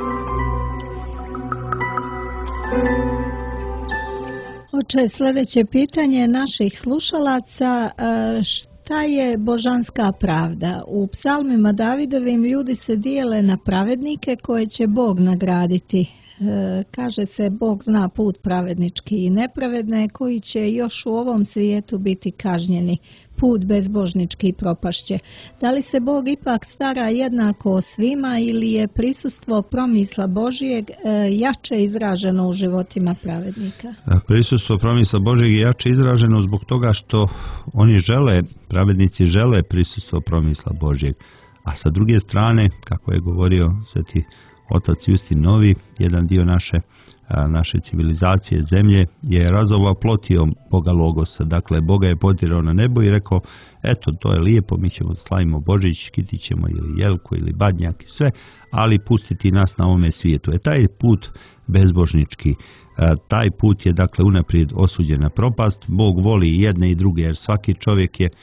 Oče, sljedeće pitanje naših slušalaca, šta je božanska pravda? U psalmima Davidovim ljudi se dijele na pravednike koje će Bog nagraditi. Kaže se, Bog zna put pravednički i nepravedne koji će još u ovom svijetu biti kažnjeni. Put bezbožnički propašće. Da li se Bog ipak stara jednako o svima ili je prisustvo promisla Božijeg jače izraženo u životima pravednika? Prisustvo promisla Božijeg je jače izraženo zbog toga što oni žele, pravednici žele prisustvo promisla Božijeg. A sa druge strane, kako je govorio sveti otac Justin Novi, jedan dio naše naše civilizacije, zemlje, je razovao plotijom Boga Logosa. Dakle, Boga je potirao na nebo i rekao, eto, to je lijepo, mi ćemo slavimo Božić, skitit ćemo ili jelku ili badnjak i sve, ali pustiti nas na ovome svijetu. E, taj put bezbožnički, taj put je, dakle, unaprijed osuđen na propast. Bog voli i jedne i druge, jer svaki čovjek je,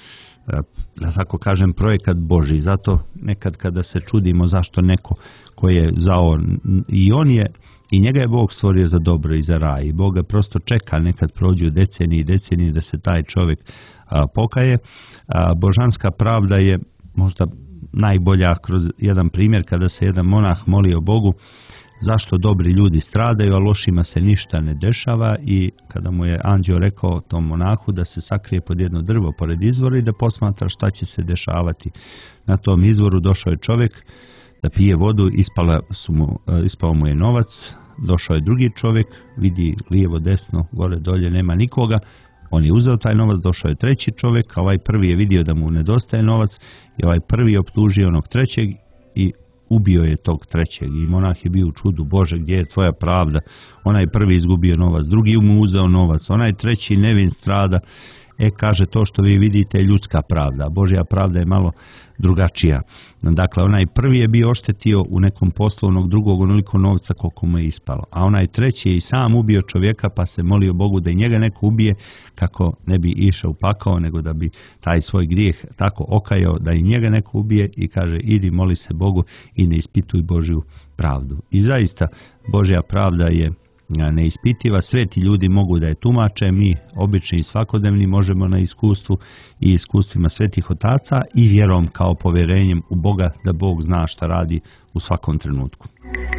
da tako kažem, projekat Božji. Zato nekad kada se čudimo zašto neko koji je zao, i on je, i njega je Bog stvorio za dobro i za raj. I Bog ga prosto čeka, nekad prođu decenije i decenije da se taj čovjek a, pokaje. A, božanska pravda je možda najbolja kroz jedan primjer kada se jedan monah molio Bogu zašto dobri ljudi stradaju, a lošima se ništa ne dešava, i kada mu je anđeo rekao tom monahu da se sakrije pod jedno drvo pored izvora i da posmatra šta će se dešavati. Na tom izvoru došao je čovjek da pije vodu, ispala su mu, ispao mu je novac, došao je drugi čovjek, vidi lijevo, desno, gore, dolje, nema nikoga, on je uzeo taj novac, došao je treći čovjek, a ovaj prvi je vidio da mu nedostaje novac i ovaj prvi je optužio onog trećeg i ubio je tog trećeg. I monah je bio u čudu, Bože, gdje je tvoja pravda? Onaj prvi izgubio novac, drugi mu uzeo novac, onaj treći nevin strada. E, kaže, to što vi vidite je ljudska pravda, Božja pravda je malo drugačija. Dakle, onaj prvi je bio oštetio u nekom poslu onog drugog onoliko novca koliko mu je ispalo, a onaj treći je i sam ubio čovjeka, pa se molio Bogu da i njega neko ubije kako ne bi išao u pakao, nego da bi taj svoj grijeh tako okajao da i njega neko ubije, i kaže, idi moli se Bogu i ne ispituj Božju pravdu. I zaista Božja pravda je neispitiva, sveti ljudi mogu da je tumače, mi obični i svakodnevni možemo na iskustvu i iskustvima svetih otaca i vjerom kao povjerenjem u Boga da Bog zna šta radi u svakom trenutku.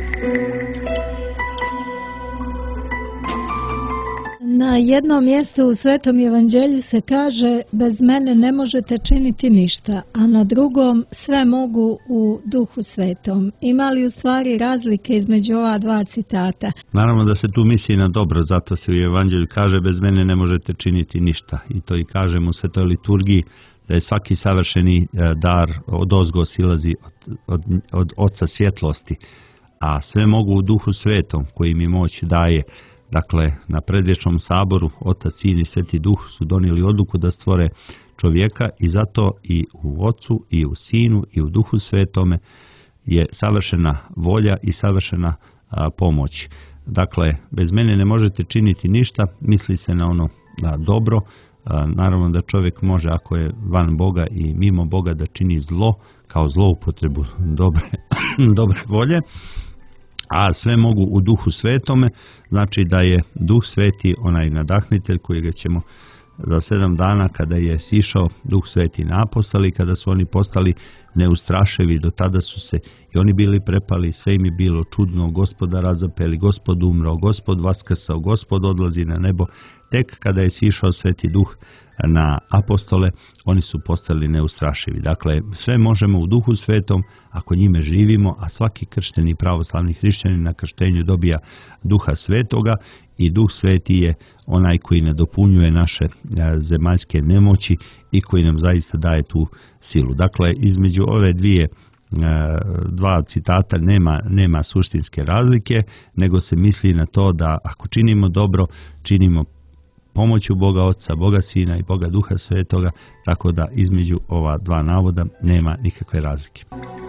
Na jednom mjestu u Svetom Evanđelju se kaže, bez mene ne možete činiti ništa, a na drugom sve mogu u Duhu Svetom. Ima li u stvari razlike između ova dva citata? Naravno da se tu misli na dobro, zato se u Evanđelju kaže, bez mene ne možete činiti ništa. I to i kažemo u Svetoj liturgiji, da je svaki savršeni dar od ozgo silazi od, od, od Oca svjetlosti, a sve mogu u Duhu Svetom koji mi moć daje. Dakle, na predvječnom saboru Otac, Sin i Sveti Duh su donijeli odluku da stvore čovjeka, i zato i u Ocu i u Sinu i u Duhu Svetome je savršena volja i savršena a, pomoć. Dakle, bez mene ne možete činiti ništa, misli se na ono na dobro, Naravno da čovjek može, ako je van Boga i mimo Boga, da čini zlo kao zloupotrebu dobre, dobre volje, a sve mogu u Duhu Svetome, znači da je Duh Sveti onaj nadahnitelj kojega ćemo za sedam dana, kada je sišao Duh Sveti na apostoli, kada su oni postali neustraševi, do tada su se i oni bili prepali, sve im je bilo čudno, Gospoda razapeli, Gospod umro, Gospod vaskrsao, Gospod odlazi na nebo. Tek kada je sišao Sveti Duh na apostole, oni su postali neustrašivi. Dakle, sve možemo u Duhu Svetom ako njime živimo, a svaki kršteni pravoslavni hrišćanin na krštenju dobija Duha Svetoga i Duh Sveti je onaj koji nadopunjuje naše zemaljske nemoći i koji nam zaista daje tu silu. Dakle, između ove dvije dva citata nema, nema suštinske razlike, nego se misli na to da ako činimo dobro, činimo pomoću Boga Oca, Boga Sina i Boga Duha Svetoga, tako da između ova dva navoda nema nikakve razlike.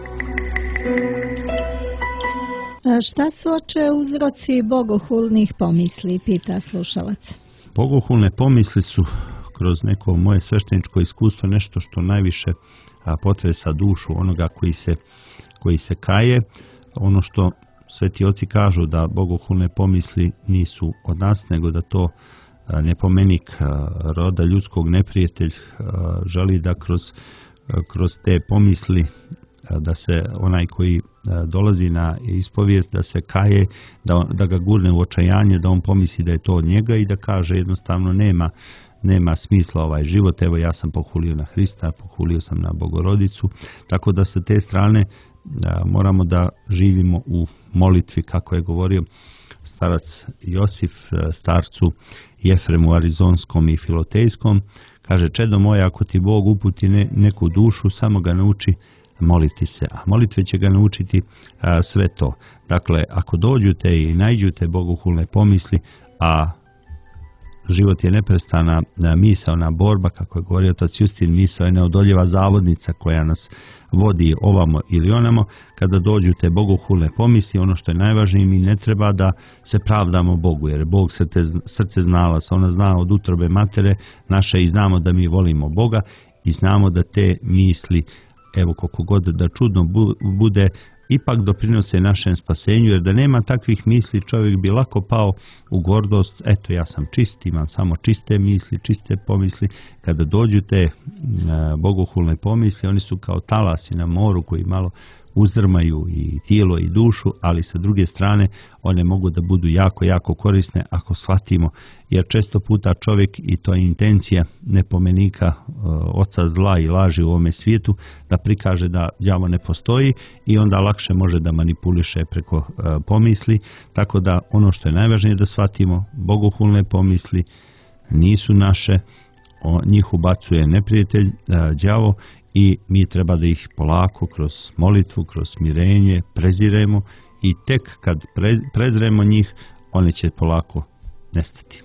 Šta su, oče, uzroci bogohulnih pomisli, pita slušalac. Bogohulne pomisli su kroz neko moje svešteničko iskustvo nešto što najviše a, potresa dušu onoga koji se, koji se kaje. Ono što sveti oci kažu da bogohulne pomisli nisu od nas, nego da to a, nepomenik a, roda ljudskog, neprijatelj a, želi da kroz, a, kroz te pomisli a, da se onaj koji a, dolazi na ispovijest, da se kaje, da, da ga gurne u očajanje, da on pomisli da je to od njega i da kaže jednostavno nema nema smisla ovaj život, evo ja sam pohulio na Hrista, pohulio sam na Bogorodicu, tako da sa te strane a, moramo da živimo u molitvi, kako je govorio starac Josif a, starcu Jefremu Arizonskom i Filotejskom, kaže: čedo moje, ako ti Bog uputi ne, neku dušu, samo ga nauči moliti se, a molitve će ga naučiti a, sve to. Dakle, ako dođute i najđute bogohulne pomisli, a život je neprestana misaona borba, kako je govorio otac Justin, misao je neodoljiva zavodnica koja nas vodi ovamo ili onamo. Kada dođu te bogohulne pomisli, ono što je najvažnije, mi ne treba da se pravdamo Bogu, jer Bog srce, srce znala, ona zna od utrobe matere naše i znamo da mi volimo Boga i znamo da te misli, evo koliko god da čudno bude, ipak doprinose našem spasenju, jer da nema takvih misli čovjek bi lako pao u gordost, eto ja sam čist, imam samo čiste misli, čiste pomisli. Kada dođu te e, bogohulne pomisli, oni su kao talasi na moru koji malo uzdrmaju i tijelo i dušu, ali sa druge strane one mogu da budu jako, jako korisne ako shvatimo, jer često puta čovjek, i to je intencija nepomenika e, oca zla i laži u ovome svijetu, da prikaže da đavo ne postoji i onda lakše može da manipuliše preko e, pomisli, tako da ono što je najvažnije da shvatimo, bogohulne pomisli nisu naše, o, njih ubacuje neprijatelj, e, đavo, i mi treba da ih polako kroz molitvu, kroz smirenje preziremo i tek kad pre, prezremo njih, one će polako nestati.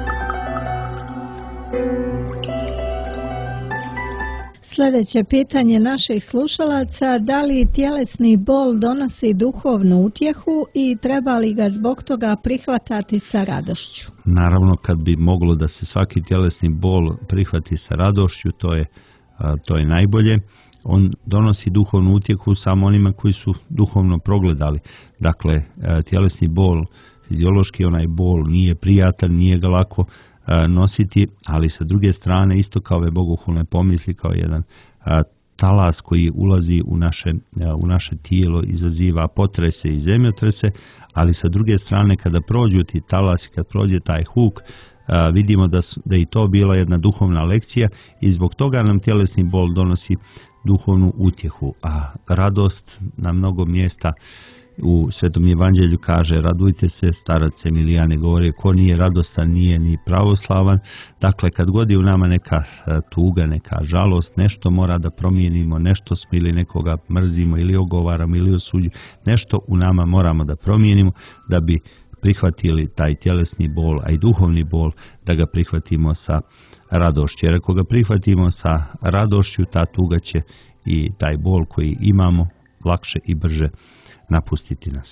Sljedeće pitanje naših slušalaca: da li tjelesni bol donosi duhovnu utjehu i treba li ga zbog toga prihvatati sa radošću? Naravno, kad bi moglo da se svaki tjelesni bol prihvati sa radošću, to je A, to je najbolje. On donosi duhovnu utjehu samo onima koji su duhovno progledali. Dakle, tjelesni bol, fiziološki onaj bol nije prijatan, nije ga lako a, nositi, ali sa druge strane isto kao ove bogohulne pomisli, kao jedan a, talas koji ulazi u naše, a, u naše tijelo, izaziva potrese i zemljotrese, ali sa druge strane kada prođu ti talasi, kad prođe taj huk, A, vidimo da, da i to bila jedna duhovna lekcija i zbog toga nam tjelesni bol donosi duhovnu utjehu, a radost na mnogo mjesta u Svetom evanđelju kaže: radujte se, starac Emilijane govori, ko nije radostan nije ni pravoslavan. Dakle, kad god je u nama neka tuga, neka žalost, nešto mora da promijenimo, nešto smo ili nekoga mrzimo ili ogovaramo ili osuđujemo, nešto u nama moramo da promijenimo da bi prihvatili taj tjelesni bol, a i duhovni bol da ga prihvatimo sa radošću. Jer ako ga prihvatimo sa radošću, ta tuga će i taj bol koji imamo lakše i brže napustiti nas.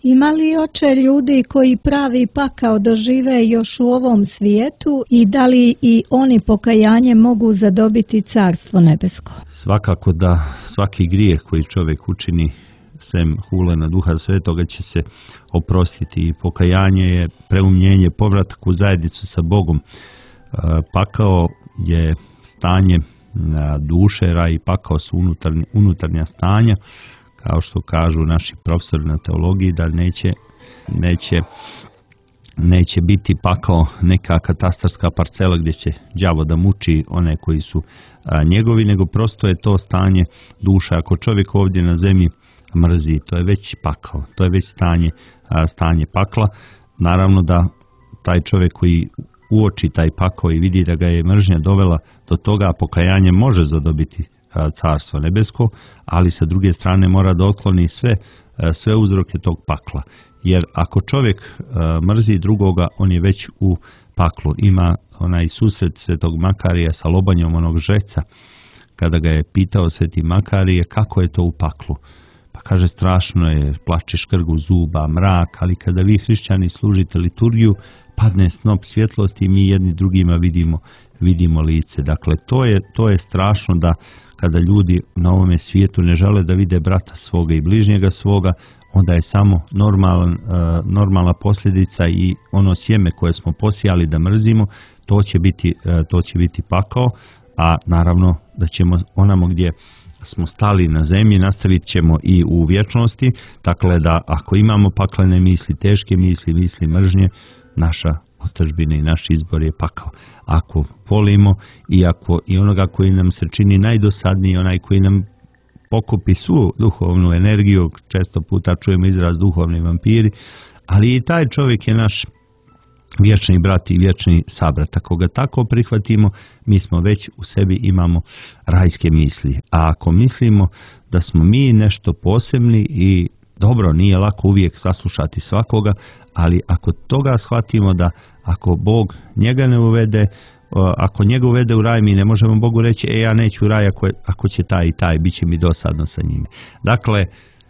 Ima li, oče, ljudi koji pravi pakao dožive još u ovom svijetu i da li i oni pokajanje mogu zadobiti Carstvo nebesko? Svakako da svaki grijeh koji čovjek učini sem hule na Duha Svetoga će se oprostiti i pokajanje je preumljenje, povratak u zajednicu sa Bogom. Pakao je stanje duše, raj i pakao su unutarnja, unutarnja stanja, kao što kažu naši profesori na teologiji, da neće, neće, neće biti pakao neka katastarska parcela gdje će đavo da muči one koji su a, njegovi, nego prosto je to stanje duša. Ako čovjek ovdje na zemlji mrzi, to je već pakao, to je već stanje, a, stanje pakla. Naravno da taj čovjek koji uoči taj pakao i vidi da ga je mržnja dovela do toga, pokajanje može zadobiti a, Carstvo nebesko, ali sa druge strane mora da otkloni sve, a, sve uzroke tog pakla. Jer ako čovjek a, mrzi drugoga, on je već u paklu. Ima onaj susret svetog Makarija sa lobanjom onog žeca, kada ga je pitao sveti Makarije kako je to u paklu. Pa kaže, strašno je, plače škrgu zuba, mrak, ali kada vi hrišćani služite liturgiju, padne snop svjetlosti i mi jedni drugima vidimo, vidimo lice. Dakle, to je, to je strašno da kada ljudi na ovome svijetu ne žele da vide brata svoga i bližnjega svoga, onda je samo normalan, uh, normalna posljedica i ono sjeme koje smo posijali da mrzimo, to će biti, uh, to će biti pakao, a naravno da ćemo onamo gdje smo stali na zemlji, nastavit ćemo i u vječnosti. Dakle, da ako imamo paklene misli, teške misli, misli mržnje, naša otadžbina i naš izbor je pakao. Ako volimo i ako i onoga koji nam se čini najdosadniji, onaj koji nam pokupi svu duhovnu energiju, često puta čujemo izraz duhovni vampiri, ali i taj čovjek je naš vječni brat i vječni sabrat. Ako ga tako prihvatimo, mi smo već u sebi imamo rajske misli. A ako mislimo da smo mi nešto posebni i dobro, nije lako uvijek saslušati svakoga, ali ako toga shvatimo da ako Bog njega ne uvede, ako njega uvede u raj, mi ne možemo Bogu reći, e ja neću u raj ako, ako će taj i taj, bit će mi dosadno sa njime. Dakle,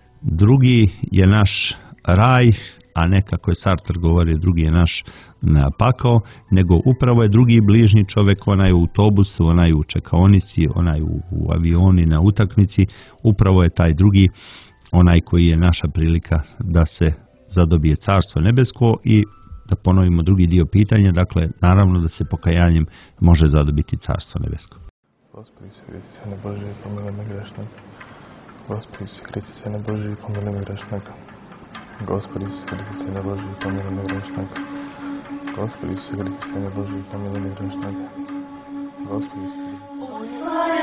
drugi je naš raj, a ne kako je Sartre govorio, drugi je naš pakao, nego upravo je drugi bližnji čovjek, onaj u autobusu, onaj u čekaonici, onaj u, u avioni, na utakmici, upravo je taj drugi, onaj koji je naša prilika da se zadobije Carstvo nebesko. I da ponovimo drugi dio pitanja, dakle, naravno da se pokajanjem može zadobiti Carstvo nebesko. Gospodi, skriti se na Božije, pomili me grešnika. Gospodi, skriti se na Božije, pomili me grešnika. Gospodi, skriti se na Božije, pomili me grešnika. Gospodi, skriti se na Božije, pomili me grešnika. Gospodi, skriti.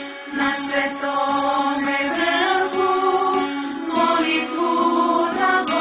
Molitvu na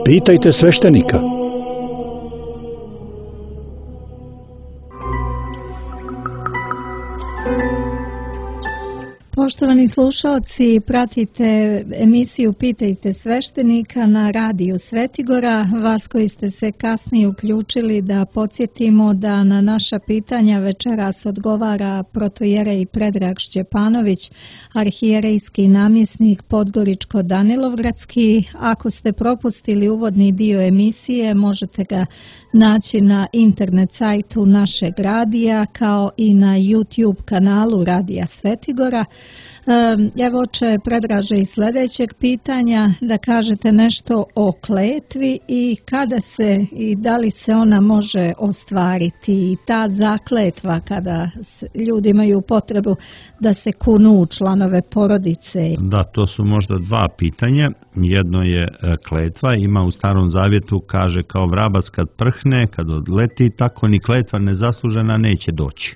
Pitajte sveštenika. Poštovani slušalci, pratite emisiju Pitajte sveštenika na radiju Svetigora. Vas koji ste se kasnije uključili, da podsjetimo da na naša pitanja večeras odgovara protojerej Predrag Šćepanović, arhijerejski namjesnik Podgoričko-Danilovgradski. Ako ste propustili uvodni dio emisije, možete ga naći na internet sajtu našeg radija kao i na YouTube kanalu Radija Svetigora. Evo će Predraže i sljedećeg pitanja da kažete nešto o kletvi i kada se i da li se ona može ostvariti, i ta zakletva kada ljudi imaju potrebu da se kunu u članove porodice. Da, to su možda dva pitanja. Jedno je kletva, ima u Starom Zavjetu, kaže kao vrabac kad prhne, kad odleti, tako ni kletva nezaslužena neće doći.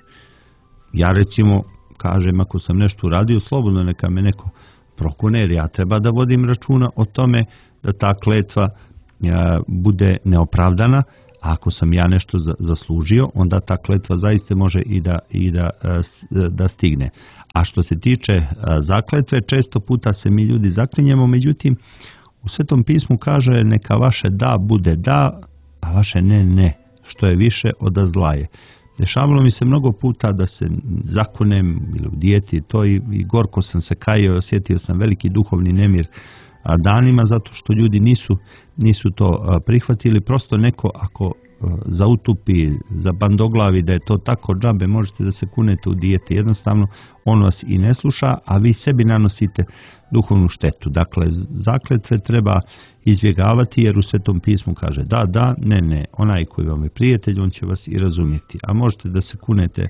Ja recimo kažem, ako sam nešto uradio, slobodno neka me neko prokune, jer ja treba da vodim računa o tome da ta kletva ja, bude neopravdana, a ako sam ja nešto zaslužio, onda ta kletva zaista može i da, i da, da stigne. A što se tiče zakletve, često puta se mi ljudi zaklinjemo, međutim, u Svetom pismu kaže neka vaše da bude da, a vaše ne ne, što je više od zla je. Dešavalo mi se mnogo puta da se zakunem ili u dijeti to i, i gorko sam se kajao, osjetio sam veliki duhovni nemir a, danima zato što ljudi nisu, nisu to a, prihvatili. Prosto neko ako a, zautupi, za bandoglavi da je to tako džabe, možete da se kunete u dijete. Jednostavno on vas i ne sluša, a vi sebi nanosite duhovnu štetu. Dakle, zakletve treba izbjegavati jer u Svetom pismu kaže da, da, ne, ne, onaj koji vam je prijatelj, on će vas i razumjeti. A možete da se kunete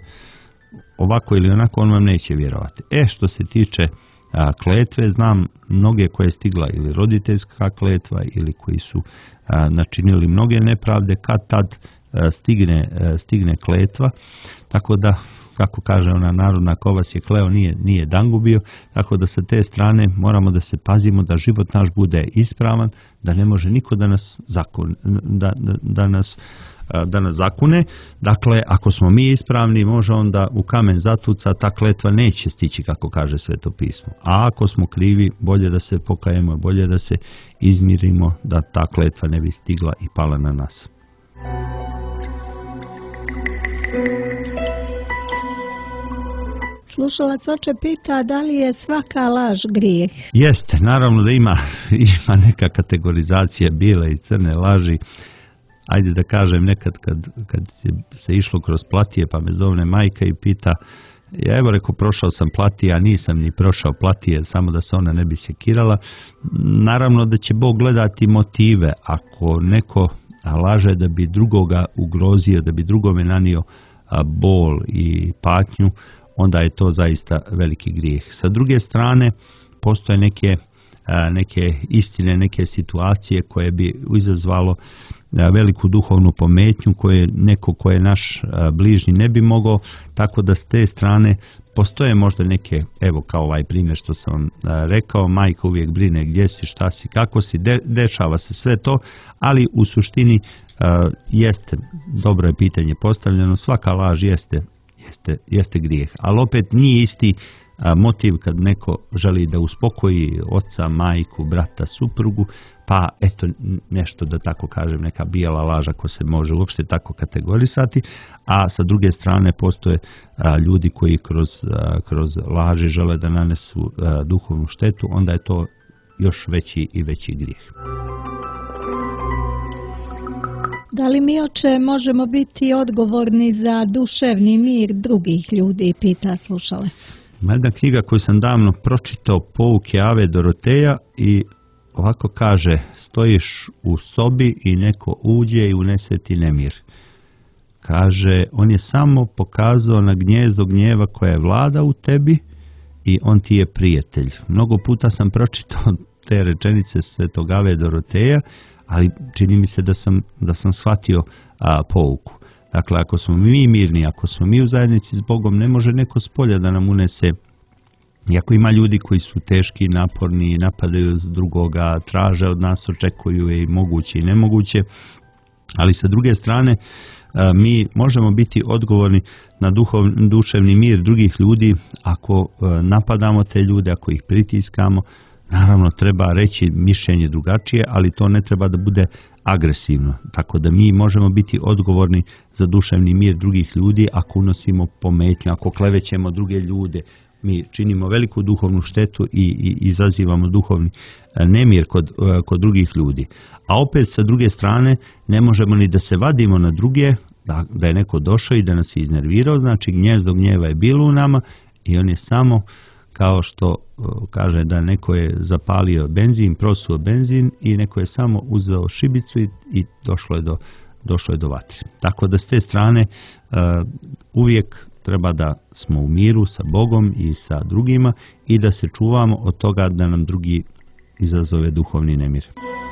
ovako ili onako, on vam neće vjerovati. E, što se tiče a, kletve, znam mnoge koje je stigla ili roditeljska kletva ili koji su a, načinili mnoge nepravde, kad tad a, stigne, a, stigne kletva, tako da kako kaže ona narodna, ko vas je kleo nije, nije dangubio, tako da sa te strane moramo da se pazimo da život naš bude ispravan, da ne može niko da nas zakune, da, da, da nas, da nas zakune. Dakle, ako smo mi ispravni, može onda u kamen zatuca, ta kletva neće stići, kako kaže Sveto pismo. A ako smo krivi, bolje da se pokajemo, bolje da se izmirimo, da ta kletva ne bi stigla i pala na nas. Slušalac oče pita da li je svaka laž grijeh. Jeste, naravno da ima, ima neka kategorizacija bijele i crne laži. Ajde da kažem, nekad kad, kad se išlo kroz Platije pa me zovne majka i pita, ja evo reko prošao sam Platije, a nisam ni prošao Platije, samo da se ona ne bi sekirala. Naravno da će Bog gledati motive. Ako neko laže da bi drugoga ugrozio, da bi drugome nanio bol i patnju, onda je to zaista veliki grijeh. Sa druge strane, postoje neke, neke istine, neke situacije koje bi izazvalo veliku duhovnu pometnju, koje neko ko je naš bližnji ne bi mogao, tako da s te strane postoje možda neke, evo kao ovaj primjer što sam rekao, majka uvijek brine gdje si, šta si, kako si, de, dešava se sve to, ali u suštini jeste, dobro je pitanje postavljeno, svaka laž jeste Jeste, jeste grijeh, ali opet nije isti a, motiv kad neko želi da uspokoji oca, majku, brata, suprugu, pa eto nešto da tako kažem, neka bijela laž ako se može uopšte tako kategorisati, a sa druge strane postoje a, ljudi koji kroz, a, kroz laži žele da nanesu a, duhovnu štetu, onda je to još veći i veći grijeh. Da li mi oče možemo biti odgovorni za duševni mir drugih ljudi, pita slušalac. Jedna knjiga koju sam davno pročitao, Pouke Ave Doroteja, i ovako kaže, stojiš u sobi i neko uđe i unese ti nemir. Kaže, on je samo pokazao na gnjezdo gnjeva koja je vlada u tebi i on ti je prijatelj. Mnogo puta sam pročitao te rečenice Svetog Ave Doroteja, ali čini mi se da sam, da sam shvatio a, pouku. Dakle, ako smo mi mirni, ako smo mi u zajednici s Bogom, ne može neko s polja da nam unese Iako ima ljudi koji su teški, naporni, napadaju drugoga, traže od nas, očekuju i moguće i nemoguće, ali sa druge strane mi možemo biti odgovorni na duhov, duševni mir drugih ljudi ako napadamo te ljude, ako ih pritiskamo. Naravno treba reći mišljenje drugačije, ali to ne treba da bude agresivno. Tako da mi možemo biti odgovorni za duševni mir drugih ljudi ako unosimo pometnju, ako klevećemo druge ljude. Mi činimo veliku duhovnu štetu i, i izazivamo duhovni nemir kod, kod drugih ljudi. A opet sa druge strane ne možemo ni da se vadimo na druge, da, da je neko došao i da nas je iznervirao, znači gnjezdo gnjeva je bilo u nama i on je samo kao što kaže da neko je zapalio benzin, prosuo benzin i neko je samo uzeo šibicu i, i došlo je do, došlo je do vatre. Tako da s te strane uh, uvijek treba da smo u miru sa Bogom i sa drugima i da se čuvamo od toga da nam drugi izazove duhovni nemir.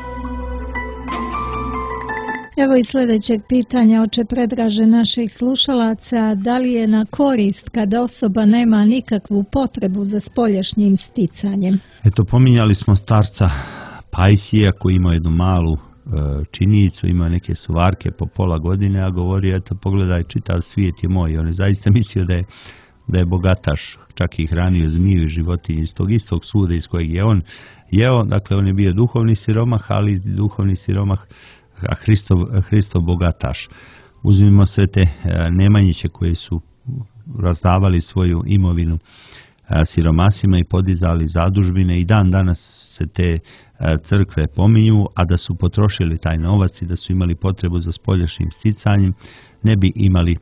Evo i sljedećeg pitanja, oče Predraže, naših slušalaca. Da li je na korist kada osoba nema nikakvu potrebu za spoljašnjim sticanjem? Eto, pominjali smo starca Pajsija koji ima jednu malu e, činjenicu, ima neke suvarke po pola godine, a govori, eto, pogledaj, čitav svijet je moj. On je zaista mislio da je, da je bogataš, čak i hranio zmiju i životinje iz tog istog suda iz kojeg je on jeo. Dakle, on je bio duhovni siromah, ali duhovni siromah a Hristov, Hristov bogataš. Uzmimo sve te Nemanjiće koji su razdavali svoju imovinu siromasima i podizali zadužbine i dan danas se te crkve pominju, a da su potrošili taj novac i da su imali potrebu za spoljašnjim sticanjem, ne bi imali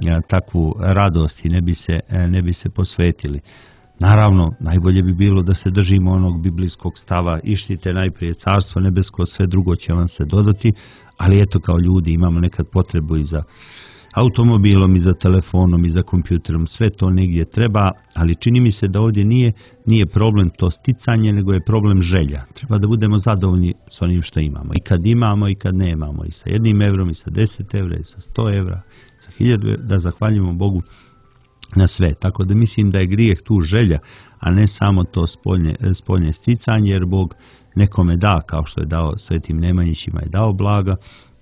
takvu radost i ne bi se, ne bi se posvetili. Naravno, najbolje bi bilo da se držimo onog biblijskog stava, ištite najprije carstvo nebesko, sve drugo će vam se dodati, ali eto, kao ljudi imamo nekad potrebu i za automobilom, i za telefonom, i za kompjuterom, sve to negdje treba, ali čini mi se da ovdje nije, nije problem to sticanje, nego je problem želja. Treba da budemo zadovoljni s onim što imamo, i kad imamo i kad nemamo, i sa jednim evrom, i sa deset evra, i sa sto evra, sa hiljadu, da zahvaljujemo Bogu na sve. Tako da mislim da je grijeh tu želja, a ne samo to spoljne, spoljne sticanje, jer Bog nekome da, kao što je dao svetim Nemanjićima, je dao blaga,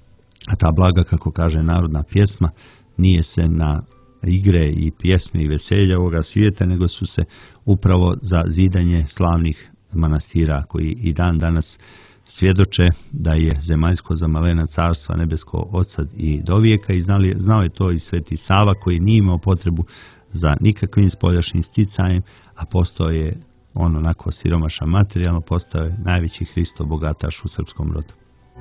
a ta blaga, kako kaže narodna pjesma, nije se na igre i pjesme i veselja ovoga svijeta, nego su se upravo za zidanje slavnih manastira koji i dan danas svjedoče da je zemaljsko zamalena carstva nebesko od sad i do vijeka, i znali, znao je to i sveti Sava koji nije imao potrebu za nikakvim spoljašnjim sticajem, a postao je on onako siromašan materijalno, postao je najveći Hristov bogataš u srpskom rodu.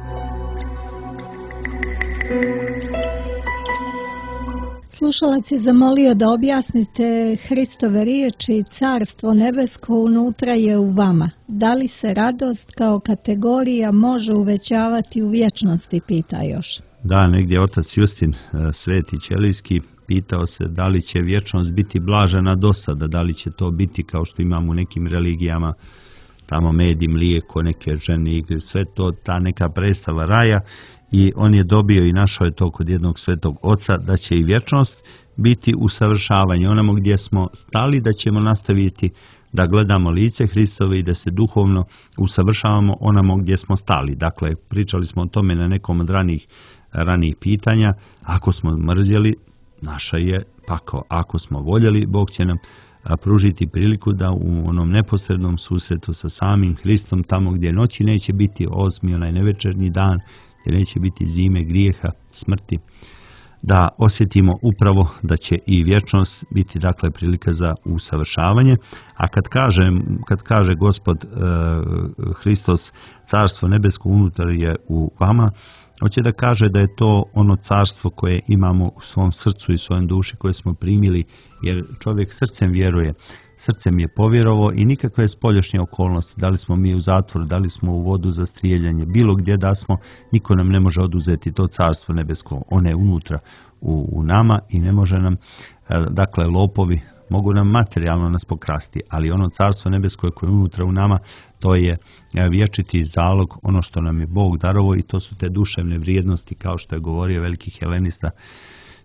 Slušalac je zamolio da objasnite Hristove riječi: carstvo nebesko unutra je u vama. Da li se radost kao kategorija može uvećavati u vječnosti, pita još. Da, negdje otac Justin Sveti Ćelijski pitao se da li će vječnost biti blažena do sada, da li će to biti kao što imamo u nekim religijama, tamo med i mlijeko, neke žene igre, sve to, ta neka predstava raja, i on je dobio i našao je to kod jednog svetog oca, da će i vječnost biti usavršavanje onamo gdje smo stali, da ćemo nastaviti da gledamo lice Hristove i da se duhovno usavršavamo onamo gdje smo stali. Dakle, pričali smo o tome na nekom od ranih, ranih pitanja. Ako smo mrzjeli, naša je pakao. Ako smo voljeli, Bog će nam pružiti priliku da u onom neposrednom susretu sa samim Hristom, tamo gdje noći neće biti osmi, onaj nevečernji dan, gdje neće biti zime, grijeha, smrti, da osjetimo upravo da će i vječnost biti, dakle, prilika za usavršavanje. A kad kaže, kad kaže Gospod e, Hristos, carstvo nebesko unutar je u vama, hoće da kaže da je to ono carstvo koje imamo u svom srcu i svojom duši, koje smo primili, jer čovjek srcem vjeruje, srcem je povjerovao, i nikakve spoljašnje okolnosti, da li smo mi u zatvoru, da li smo u vodu za strijeljanje, bilo gdje da smo, niko nam ne može oduzeti to carstvo nebesko. Ono je unutra u, u nama i ne može nam, dakle, lopovi mogu nam materijalno nas pokrasti, ali ono carstvo nebesko koje je unutra u nama, to je vječiti zalog, ono što nam je Bog darovao, i to su te duševne vrijednosti, kao što je govorio veliki helenista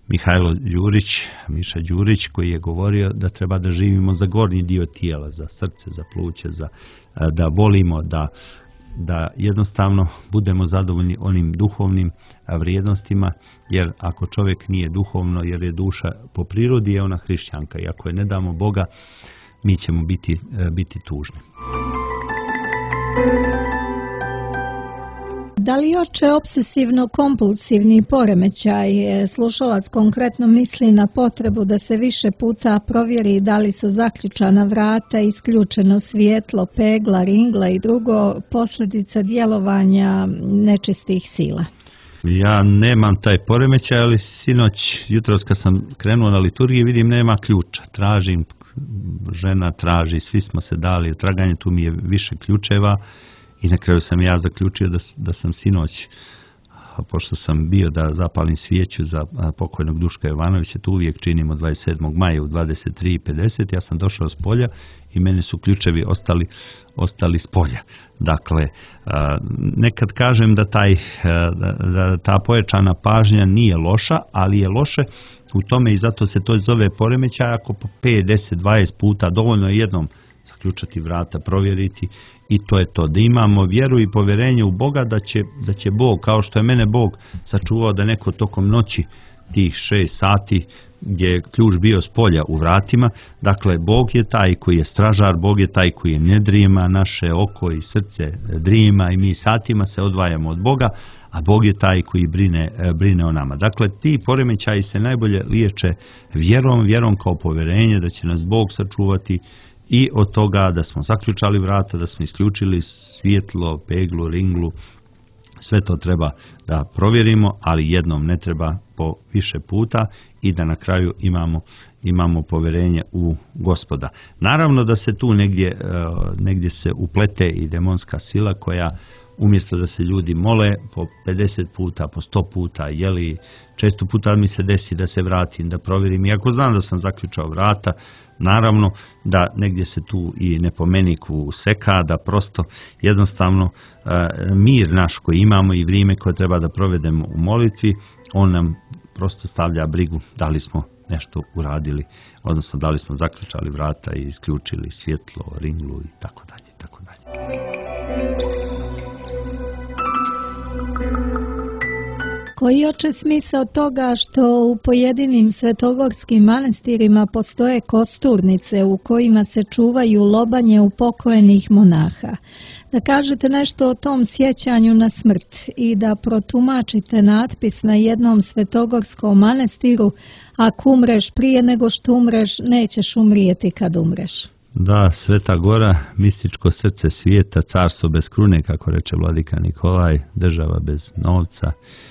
Mihajlo Đurić, Miša Đurić, koji je govorio da treba da živimo za gornji dio tijela, za srce, za pluće, za, da volimo, da, da jednostavno budemo zadovoljni onim duhovnim vrijednostima, jer ako čovjek nije duhovno, jer je duša po prirodi, je ona hrišćanka. I ako je ne damo Boga, mi ćemo biti, biti tužni. Da li oče obsesivno-kompulsivni poremećaj, slušalac konkretno misli na potrebu da se više puta provjeri da li su zaključana vrata, isključeno svjetlo, pegla, ringla i drugo, posljedica djelovanja nečistih sila? Ja nemam taj poremećaj, ali sinoć, jutros kad sam krenuo na liturgiju, vidim nema ključa. Tražim, žena traži, svi smo se dali u traganje, tu mi je više ključeva. I na kraju sam ja zaključio da, da sam sinoć, pošto sam bio da zapalim svijeću za pokojnog Duška Jovanovića, to uvijek činimo dvadeset sedmog maja u dvadeset tri i pedeset, ja sam došao s polja i meni su ključevi ostali, ostali s polja. Dakle, nekad kažem da, taj, da ta pojačana pažnja nije loša, ali je loše u tome i zato se to zove poremećaj. Ako po pet, deset, dvadeset puta dovoljno je jednom zaključati vrata, provjeriti, i to je to, da imamo vjeru i povjerenje u Boga da će, da će Bog, kao što je mene Bog sačuvao da neko tokom noći tih šest sati gdje je ključ bio s polja u vratima, dakle Bog je taj koji je stražar, Bog je taj koji ne drima, naše oko i srce drima i mi satima se odvajamo od Boga, a Bog je taj koji brine, brine o nama. Dakle, ti poremećaji se najbolje liječe vjerom, vjerom kao povjerenje da će nas Bog sačuvati i od toga da smo zaključali vrata, da smo isključili svjetlo, peglu, ringlu, sve to treba da provjerimo, ali jednom ne treba po više puta i da na kraju imamo, imamo povjerenje u Gospoda. Naravno da se tu negdje, negdje se uplete i demonska sila koja umjesto da se ljudi mole po pedeset puta, po sto puta, jeli često puta mi se desi da se vratim, da provjerim, iako znam da sam zaključao vrata, naravno da negdje se tu i ne po meniku seka, da prosto jednostavno e, mir naš koji imamo i vrijeme koje treba da provedemo u molitvi, on nam prosto stavlja brigu da li smo nešto uradili, odnosno da li smo zaključali vrata i isključili svjetlo, ringlu i tako dalje, tako dalje. Koji je oče smisao toga što u pojedinim svetogorskim manastirima postoje kosturnice u kojima se čuvaju lobanje upokojenih monaha? Da kažete nešto o tom sjećanju na smrt i da protumačite natpis na jednom svetogorskom manastiru: ako umreš prije nego što umreš, nećeš umrijeti kad umreš. Da, Sveta Gora, mističko srce svijeta, carstvo bez krune, kako reče vladika Nikolaj, država bez novca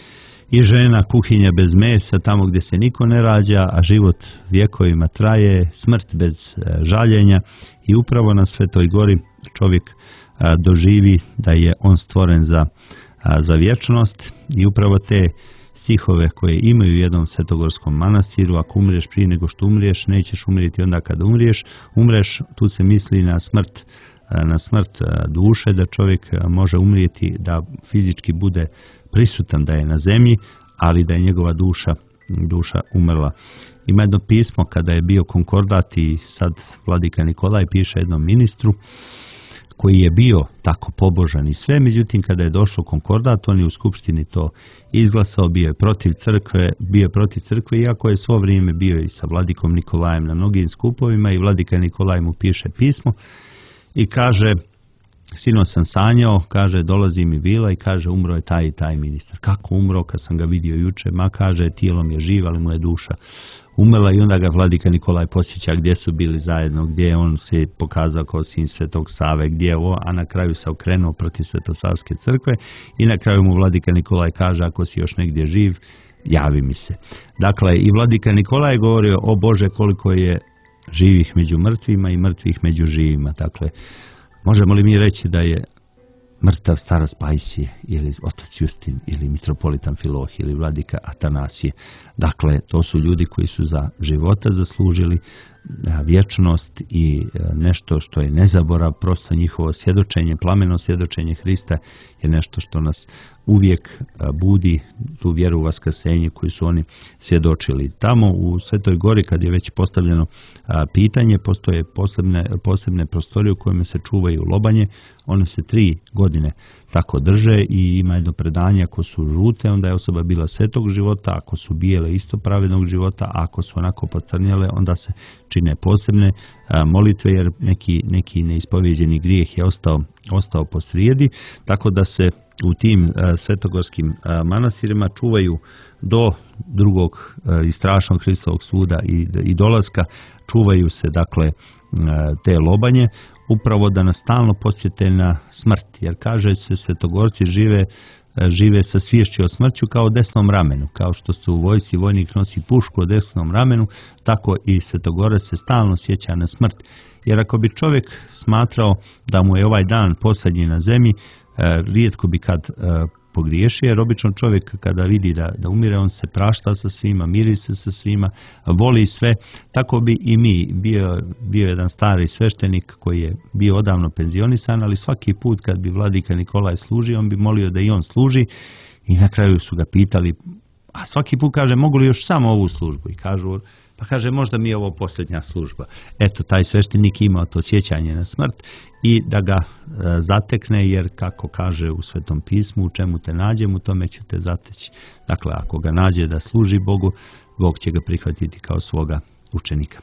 i žena, kuhinja bez mesa, tamo gdje se niko ne rađa, a život vjekovima traje, smrt bez žaljenja. I upravo na Svetoj Gori čovjek doživi da je on stvoren za, za vječnost i upravo te stihove koje imaju u jednom svetogorskom manastiru: ako umriješ prije nego što umriješ, nećeš umrijeti onda kad umriješ. Umreš, tu se misli na smrt, na smrt duše, da čovjek može umrijeti, da fizički bude prisutan, da je na zemlji, ali da je njegova duša, duša umrla. Ima jedno pismo kada je bio konkordat i sad vladika Nikolaj piše jednom ministru koji je bio tako pobožan i sve, međutim kada je došlo konkordat, on je u skupštini to izglasao, bio je protiv crkve, bio je protiv crkve, iako je svo vrijeme bio i sa vladikom Nikolajem na mnogim skupovima, i vladika Nikolaj mu piše pismo i kaže: sinoć sam sanjao, kaže, dolazi mi vila i kaže, umro je taj i taj ministar. Kako umro? Kad sam ga vidio juče, ma kaže, tijelom je živ, ali mu je duša umrla. I onda ga vladika Nikolaj posjeća gdje su bili zajedno, gdje je on se pokazao kao sin Svetog Save, gdje je ovo, a na kraju se okrenuo protiv Svetosavske crkve i na kraju mu vladika Nikolaj kaže: ako si još negdje živ, javi mi se. Dakle, i vladika Nikolaj je govorio: o Bože, koliko je živih među mrtvima i mrtvih među živima. Dakle, možemo li mi reći da je mrtav starac Pajsije ili otac Justin ili mitropolitan Filohije ili vladika Atanasije? Dakle, to su ljudi koji su za života zaslužili vječnost i nešto što je nezaborav, prosto njihovo svjedočenje, plameno svjedočenje Hrista je nešto što nas uvijek budi tu vjeru u vaskrsenje koju su oni svjedočili. Tamo u Svetoj Gori, kad je već postavljeno pitanje, postoje posebne, posebne prostorije u kojima se čuvaju lobanje. One se tri godine tako drže i ima jedno predanje, ako su žute, onda je osoba bila svetog života, ako su bijele isto pravednog života, a ako su onako pocrnjele, onda se čine posebne a, molitve, jer neki, neki neispovjeđeni grijeh je ostao, ostao posrijedi, tako da se u tim a, svetogorskim a, manastirima čuvaju do drugog a, i strašnog Hristovog suda i, i dolaska, čuvaju se dakle a, te lobanje, upravo da nas stalno podsjete na smrt, jer kaže se svetogorci žive, žive sa sviješću o smrću kao o desnom ramenu, kao što se u vojsci vojnik nosi pušku o desnom ramenu, tako i svetogorac se stalno sjeća na smrt, jer ako bi čovjek smatrao da mu je ovaj dan posljednji na zemlji, rijetko bi kad pogriješio, jer obično čovjek kada vidi da, da umire, on se prašta sa svima, miri se sa svima, voli sve. Tako bi i mi, bio, bio jedan stari sveštenik koji je bio odavno penzionisan, ali svaki put kad bi vladika Nikolaj služio, on bi molio da i on služi i na kraju su ga pitali, a svaki put kaže, mogu li još samo ovu službu? I kažu, pa kaže, možda mi je ovo posljednja služba. Eto, taj sveštenik imao to sjećanje na smrt i da ga e, zatekne, jer kako kaže u Svetom pismu, u čemu te nađem, u tome će te zateći. Dakle, ako ga nađe da služi Bogu, Bog će ga prihvatiti kao svoga učenika.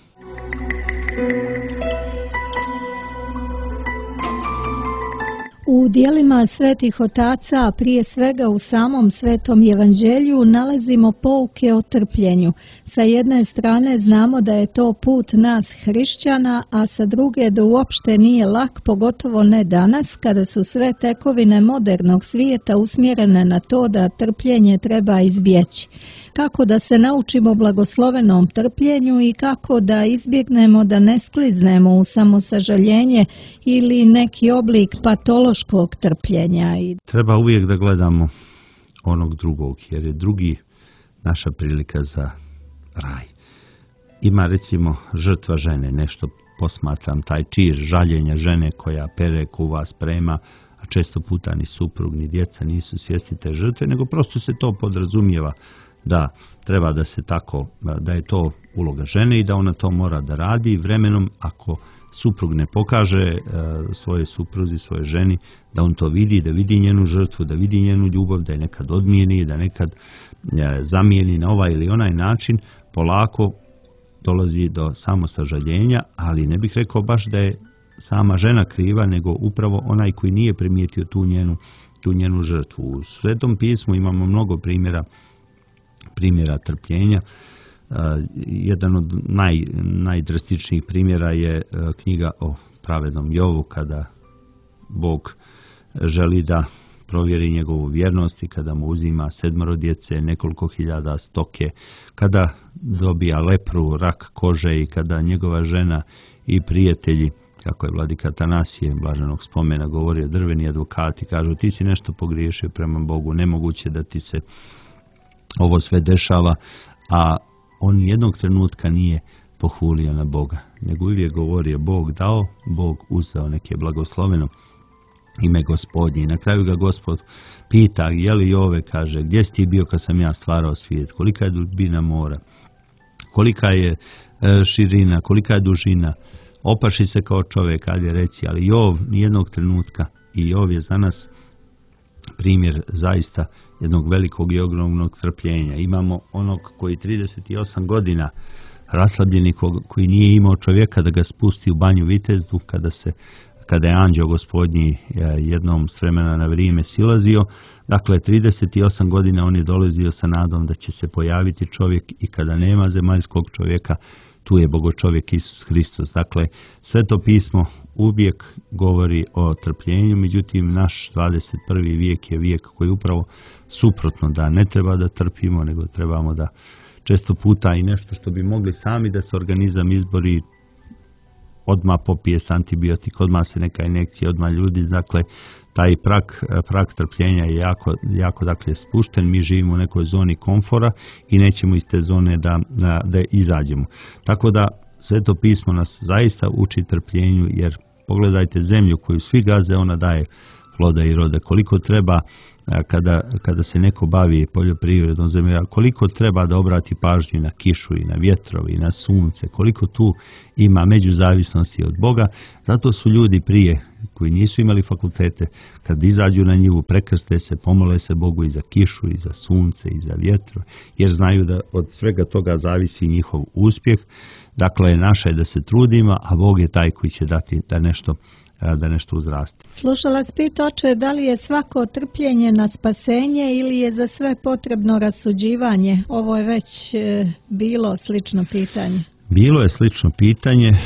U dijelima svetih otaca, prije svega u samom Svetom Evanđelju, nalazimo pouke o trpljenju. Sa jedne strane znamo da je to put nas hrišćana, a sa druge da uopšte nije lak, pogotovo ne danas, kada su sve tekovine modernog svijeta usmjerene na to da trpljenje treba izbjeći. Kako da se naučimo blagoslovenom trpljenju i kako da izbjegnemo da ne skliznemo u samosažaljenje ili neki oblik patološkog trpljenja. Treba uvijek da gledamo onog drugog, jer je drugi naša prilika za raj. Ima recimo žrtva žene, nešto posmatram, taj čir žaljenja žene koja pere, kuva, sprema, a često puta ni suprug ni djeca nisu svjesni te žrtve, nego prosto se to podrazumijeva da treba da se tako, da je to uloga žene i da ona to mora da radi. Vremenom, ako suprug ne pokaže e, svoje supruzi, svoje ženi, da on to vidi, da vidi njenu žrtvu, da vidi njenu ljubav, da je nekad odmijeni, da nekad e, zamijeni na ovaj ili onaj način, polako dolazi do samosažaljenja, ali ne bih rekao baš da je sama žena kriva, nego upravo onaj koji nije primijetio tu njenu, tu njenu žrtvu. U Svetom pismu imamo mnogo primjera primjera trpljenja. Uh, jedan od naj, najdrastičnijih primjera je uh, knjiga o pravednom Jovu, kada Bog želi da provjeri njegovu vjernost i kada mu uzima sedmoro djece, nekoliko hiljada stoke, kada dobija lepru, rak kože i kada njegova žena i prijatelji, kako je vladika Atanasije blaženog spomena govorio, drveni advokati, kažu ti si nešto pogriješio prema Bogu, nemoguće da ti se ovo sve dešava, a on jednog trenutka nije pohulio na Boga, nego uvijek govorio Bog dao, Bog uzeo, neke blagosloveno ime Gospodnje. I na kraju ga Gospod pita, je li Jove, kaže, gdje si ti bio kad sam ja stvarao svijet, kolika je dubina mora, kolika je e, širina, kolika je dužina, opaši se kao čovjek, ajde reci, ali Jov nijednog trenutka, i Jov je za nas primjer zaista jednog velikog i ogromnog trpljenja. Imamo onog koji trideset osam godina raslabljeni, koji nije imao čovjeka da ga spusti u banju Vitezdu, kada se kada je anđeo Gospodnji jednom s vremena na vrijeme silazio. Dakle, trideset osam godina on je dolazio sa nadom da će se pojaviti čovjek i kada nema zemaljskog čovjeka, tu je Bogočovjek Isus Hristos. Dakle, Sveto pismo uvijek govori o trpljenju, međutim naš dvadeset prvi vijek je vijek koji upravo suprotno, da ne treba da trpimo, nego trebamo da često puta i nešto što bi mogli sami da se organizam izbori, odmah popije s antibiotik, odmah se neka injekcija, odmah ljudi, dakle taj prag, prag trpljenja je jako, jako dakle spušten, mi živimo u nekoj zoni komfora i nećemo iz te zone da, da, da izađemo. Tako da Sveto pismo nas zaista uči trpljenju, jer pogledajte zemlju koju svi gaze, ona daje ploda i rode. Koliko treba kada, kada se neko bavi poljoprivredom zemlje, koliko treba da obrati pažnju na kišu i na vjetrovi i na sunce, koliko tu ima međuzavisnosti od Boga. Zato su ljudi prije koji nisu imali fakultete, kad izađu na njivu, prekrste se, pomole se Bogu i za kišu, i za sunce, i za vjetro, jer znaju da od svega toga zavisi njihov uspjeh. Dakle, naše je da se trudimo, a Bog je taj koji će dati da nešto, da nešto uzraste. Slušalac pita, oče, da li je svako trpljenje na spasenje ili je za sve potrebno rasuđivanje? Ovo je već e, bilo slično pitanje. Bilo je slično pitanje. E,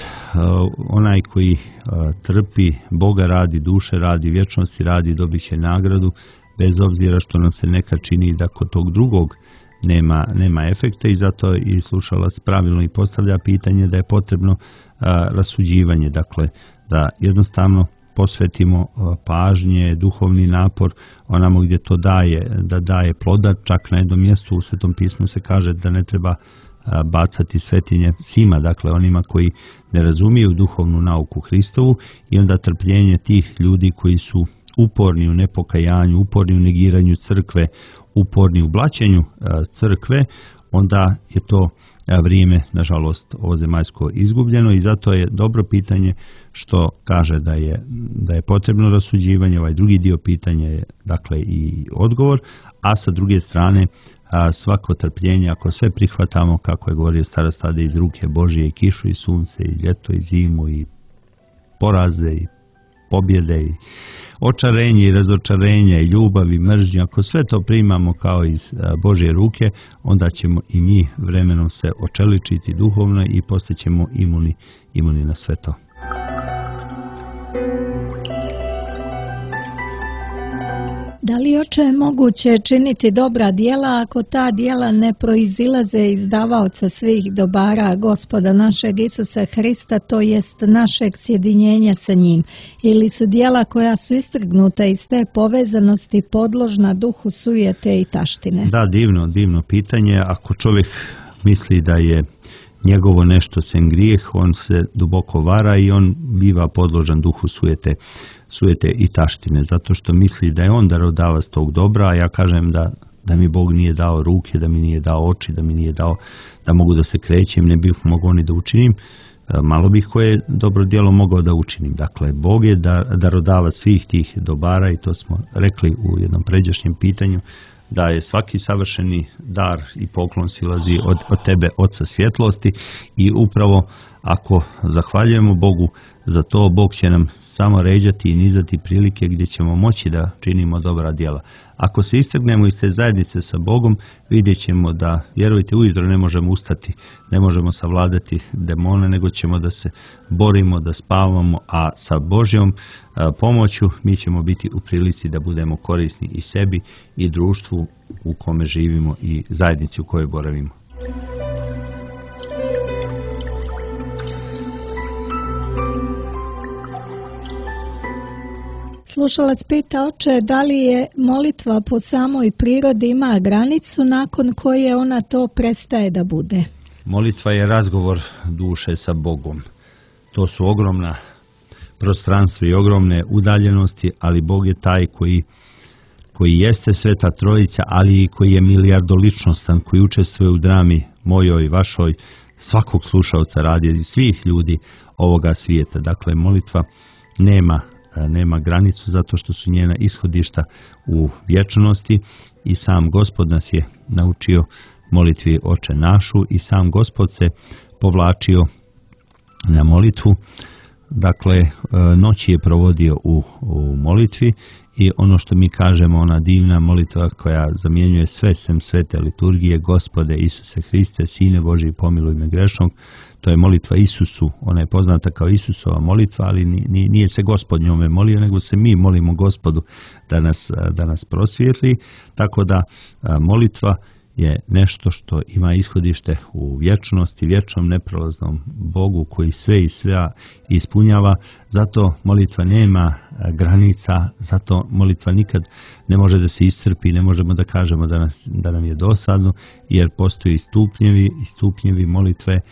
onaj koji e, trpi, Boga radi, duše radi, vječnosti radi, dobit će nagradu, bez obzira što nam se neka čini da kod tog drugog nema, nema efekta, i zato i slušalac pravilno i postavlja pitanje da je potrebno a, rasuđivanje, dakle da jednostavno posvetimo a, pažnje, duhovni napor onamo gdje to daje, da daje ploda. Čak na jednom mjestu u Svetom pismu se kaže da ne treba a, bacati svetinje svima, dakle onima koji ne razumiju duhovnu nauku Hristovu, i onda trpljenje tih ljudi koji su uporni u nepokajanju, uporni u negiranju crkve, uporni u blaćenju crkve, onda je to vrijeme, nažalost, ovozemaljsko izgubljeno, i zato je dobro pitanje što kaže da je, da je potrebno rasuđivanje. Ovaj drugi dio pitanja je dakle i odgovor, a sa druge strane svako trpljenje, ako sve prihvatamo, kako je govorio starac, tada iz ruke Božije, i kišu i sunce, i ljeto i zimu, i poraze i pobjede, i očarenje i razočarenje, i ljubav i mržnja, ako sve to primamo kao iz Božje ruke, onda ćemo i mi vremenom se očeličiti duhovno i postaćemo imuni, imuni na sve to. Da li, oče, je moguće činiti dobra djela ako ta djela ne proizilaze iz davaoca svih dobara, Gospoda našeg Isusa Hrista, to jest našeg sjedinjenja sa njim, ili su djela koja su istrgnuta iz te povezanosti podložna duhu sujete i taštine? Da, divno, divno pitanje. Ako čovjek misli da je njegovo nešto sen grijeh, on se duboko vara i on biva podložan duhu sujete sujete i taštine, zato što misli da je on darodavac tog dobra, a ja kažem da, da mi Bog nije dao ruke, da mi nije dao oči, da mi nije dao da mogu da se krećem, ne bih mogao ni da učinim, malo bih koje dobro djelo mogao da učinim. Dakle, Bog je darodavac svih tih dobara, i to smo rekli u jednom pređašnjem pitanju, da je svaki savršeni dar i poklon silazi od, od tebe, Oca svjetlosti, i upravo ako zahvaljujemo Bogu za to, Bog će nam samo ređati i nizati prilike gdje ćemo moći da činimo dobra djela. Ako se istrgnemo iz te zajednice sa Bogom, vidjet ćemo da, vjerujte, ujutro ne možemo ustati, ne možemo savladati demone, nego ćemo da se borimo, da spavamo, a sa Božjom a, pomoću mi ćemo biti u prilici da budemo korisni i sebi i društvu u kome živimo i zajednici u kojoj boravimo. Slušalac pita, oče, da li je molitva po samoj prirodi ima granicu nakon koje ona to prestaje da bude? Molitva je razgovor duše sa Bogom. To su ogromna prostranstva i ogromne udaljenosti, ali Bog je taj koji, koji jeste Sveta Trojica, ali i koji je milijardoličnostan, koji učestvuje u drami mojoj, vašoj, svakog slušalca radi i svih ljudi ovoga svijeta. Dakle, molitva nema nema granicu, zato što su njena ishodišta u vječnosti, i sam Gospod nas je naučio molitvi Oče našu, i sam Gospod se povlačio na molitvu. Dakle, noći je provodio u, u molitvi, i ono što mi kažemo, ona divna molitva koja zamjenjuje sve sem svete liturgije, Gospode Isuse Hriste, Sine Božji, pomiluj me grešnog, to je molitva Isusu. Ona je poznata kao Isusova molitva, ali nije se Gospod njome molio, nego se mi molimo Gospodu da nas, da nas prosvijetli. Tako da molitva je nešto što ima ishodište u vječnosti, vječnom neprolaznom Bogu koji sve i sve ispunjava. Zato molitva nema granica, zato molitva nikad ne može da se iscrpi, ne možemo da kažemo da, nas, da nam je dosadno, jer postoji stupnjevi i stupnjevi molitve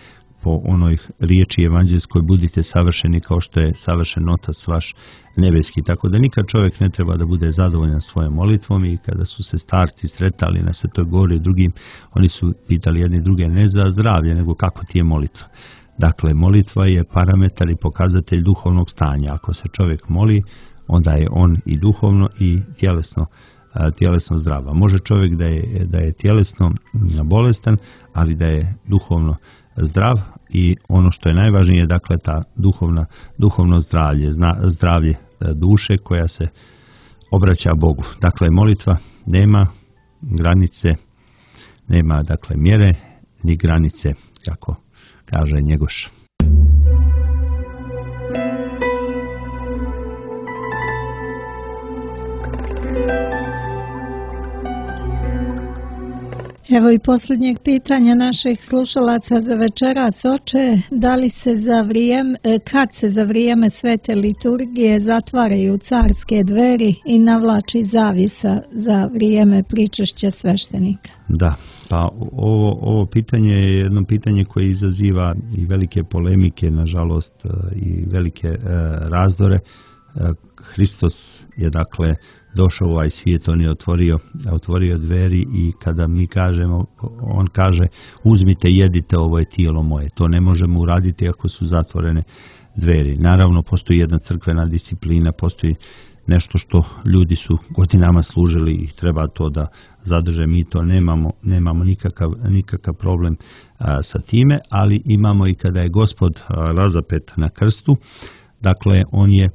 po onoj riječi evanđelskoj budite savršeni kao što je savršen Otac vaš nebeski. Tako da nikad čovjek ne treba da bude zadovoljan svojom molitvom i kada su se starci sretali na Svetoj gori drugim, oni su pitali jedni druge ne za zdravlje, nego kako ti je molitva. Dakle, molitva je parametar i pokazatelj duhovnog stanja. Ako se čovjek moli, onda je on i duhovno i tjelesno, tjelesno zdrava. Može čovjek da je, da je tjelesno bolestan, ali da je duhovno zdrav i ono što je najvažnije, dakle, ta duhovna, duhovno zdravlje, zdravlje duše koja se obraća Bogu. Dakle, molitva nema granice, nema, dakle, mjere ni granice, kako kaže Njegoš. Evo i posljednjeg pitanja naših slušalaca za večeras. Oče, da li se za vrijeme, kad se za vrijeme svete liturgije zatvaraju carske dveri i navlači zavjesa za vrijeme pričešća sveštenika? Da, pa ovo, ovo pitanje je jedno pitanje koje izaziva i velike polemike, nažalost, i velike e, razdore. E, Hristos je, dakle, došao u ovaj svijet, on je otvorio, otvorio dveri i kada mi kažemo, on kaže uzmite, jedite, ovo je tijelo moje. To ne možemo uraditi ako su zatvorene dveri. Naravno, postoji jedna crkvena disciplina, postoji nešto što ljudi su godinama služili i treba to da zadrže. Mi to nemamo, nemamo nikakav, nikakav problem a, sa time, ali imamo i kada je Gospod a, razapet na krstu, dakle, on je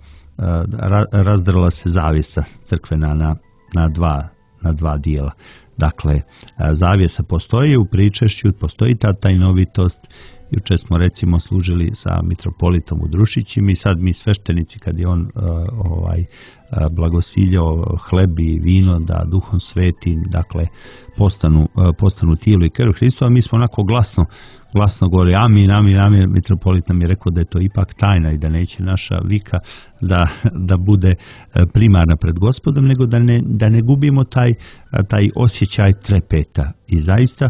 razdrla se zavjesa crkvena na, na, dva, na dva dijela. Dakle, zavjesa postoji u pričešću, postoji ta tajnovitost. Juče smo recimo služili sa mitropolitom u Drušićima i sad mi sveštenici, kad je on uh, ovaj, blagosiljao hleb i vino da Duhom Svetim, dakle, postanu, uh, postanu tijelo i krv Hristova, mi smo onako glasno glasno govori amin, amin, amin. Mitropolit nam je rekao da je to ipak tajna i da neće naša vika da, da bude primarna pred Gospodom, nego da ne, da ne gubimo taj, taj osjećaj trepeta. I zaista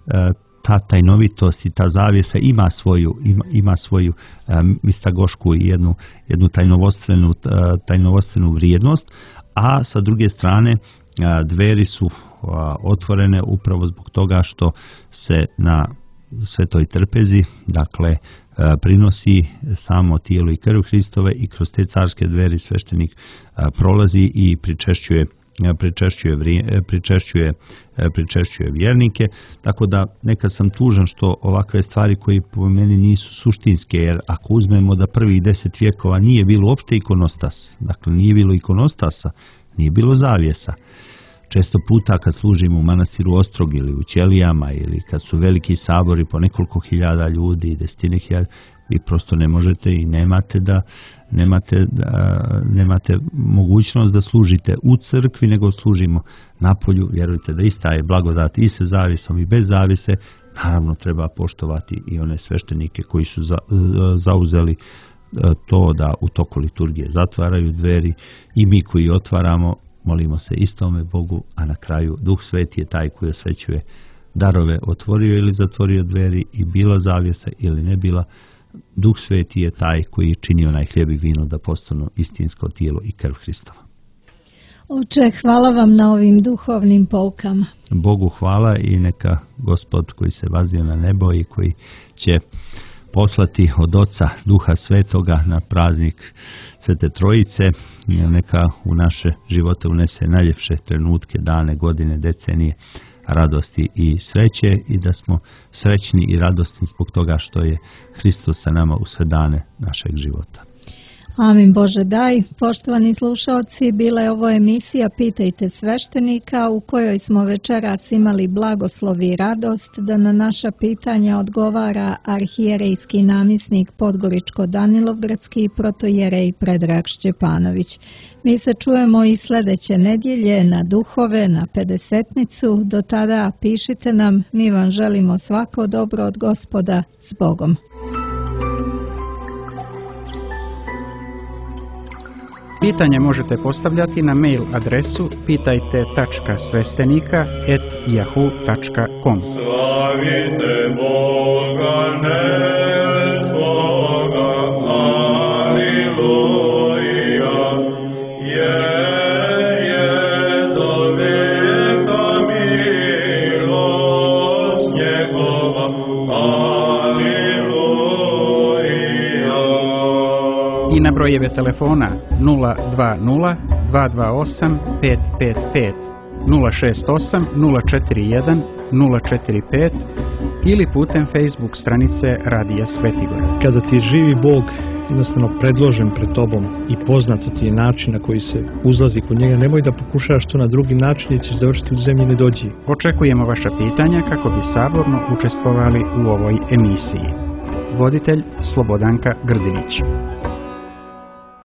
ta tajnovitost i ta zavjesa ima svoju, ima, ima svoju mistagošku i jednu, jednu tajnovostvenu, tajnovostvenu vrijednost, a sa druge strane dveri su otvorene upravo zbog toga što se na svetoj trpezi, dakle, prinosi samo tijelo i krv Hristove i kroz te carske dveri sveštenik prolazi i pričešćuje, pričešćuje, pričešćuje, pričešćuje vjernike. Tako da nekad sam tužan što ovakve stvari koji po meni nisu suštinske, jer ako uzmemo da prvih deset vjekova nije bilo uopšte ikonostas, dakle nije bilo ikonostasa, nije bilo zavjesa. Često puta kad služimo u manastiru Ostrog ili u Ćelijama ili kad su veliki sabori po nekoliko hiljada ljudi i desetine hiljada, vi prosto ne možete i nemate da nemate, da, nemate mogućnost da služite u crkvi, nego služimo napolju. Vjerujte da ista je blagodat i sa zavjesom i bez zavjese. Naravno treba poštovati i one sveštenike koji su za, zauzeli to da u toku liturgije zatvaraju dveri i mi koji otvaramo molimo se istome Bogu, a na kraju Duh Sveti je taj koji osvećuje darove, otvorio ili zatvorio dveri i bila zavjesa ili ne bila. Duh Sveti je taj koji je činio onaj hljeb i vino da postanu istinsko tijelo i krv Hristova. Oče, hvala vam na ovim duhovnim poukama. Bogu hvala i neka Gospod koji se vazio na nebo i koji će poslati od Oca Duha Svetoga na praznik Svete Trojice, neka u naše živote unese najljepše trenutke, dane, godine, decenije, radosti i sreće i da smo srećni i radosni zbog toga što je Hristos sa nama u sve dane našeg života. Amin Bože daj. Poštovani slušalci, bila je ovo emisija Pitajte sveštenika u kojoj smo večeras imali blagoslov i radost da na naša pitanja odgovara arhijerejski namjesnik Podgoričko-Danilovgradski protojerej Predrag Šćepanović. Mi se čujemo i sljedeće nedjelje na Duhove, na Pedesetnicu. Do tada pišite nam, mi vam želimo svako dobro od Gospoda. S Bogom. Pitanje možete postavljati na mail adresu pitajte tačka sveštenika at yahoo tačka com. Slavite Boga, ne i na brojeve telefona nula dva nula dva dva osam pet pet pet, nula šest osam nula četiri jedan nula četiri pet ili putem Facebook stranice Radija Svetigor. Kada ti živi Bog jednostavno predložen pred tobom i poznato ti je način na koji se uzlazi kod njega, nemoj da pokušavaš to na drugi način jer ćeš završiti u zemlji nedođi. Očekujemo vaša pitanja kako bi saborno učestvovali u ovoj emisiji. Voditelj Slobodanka Grdinić.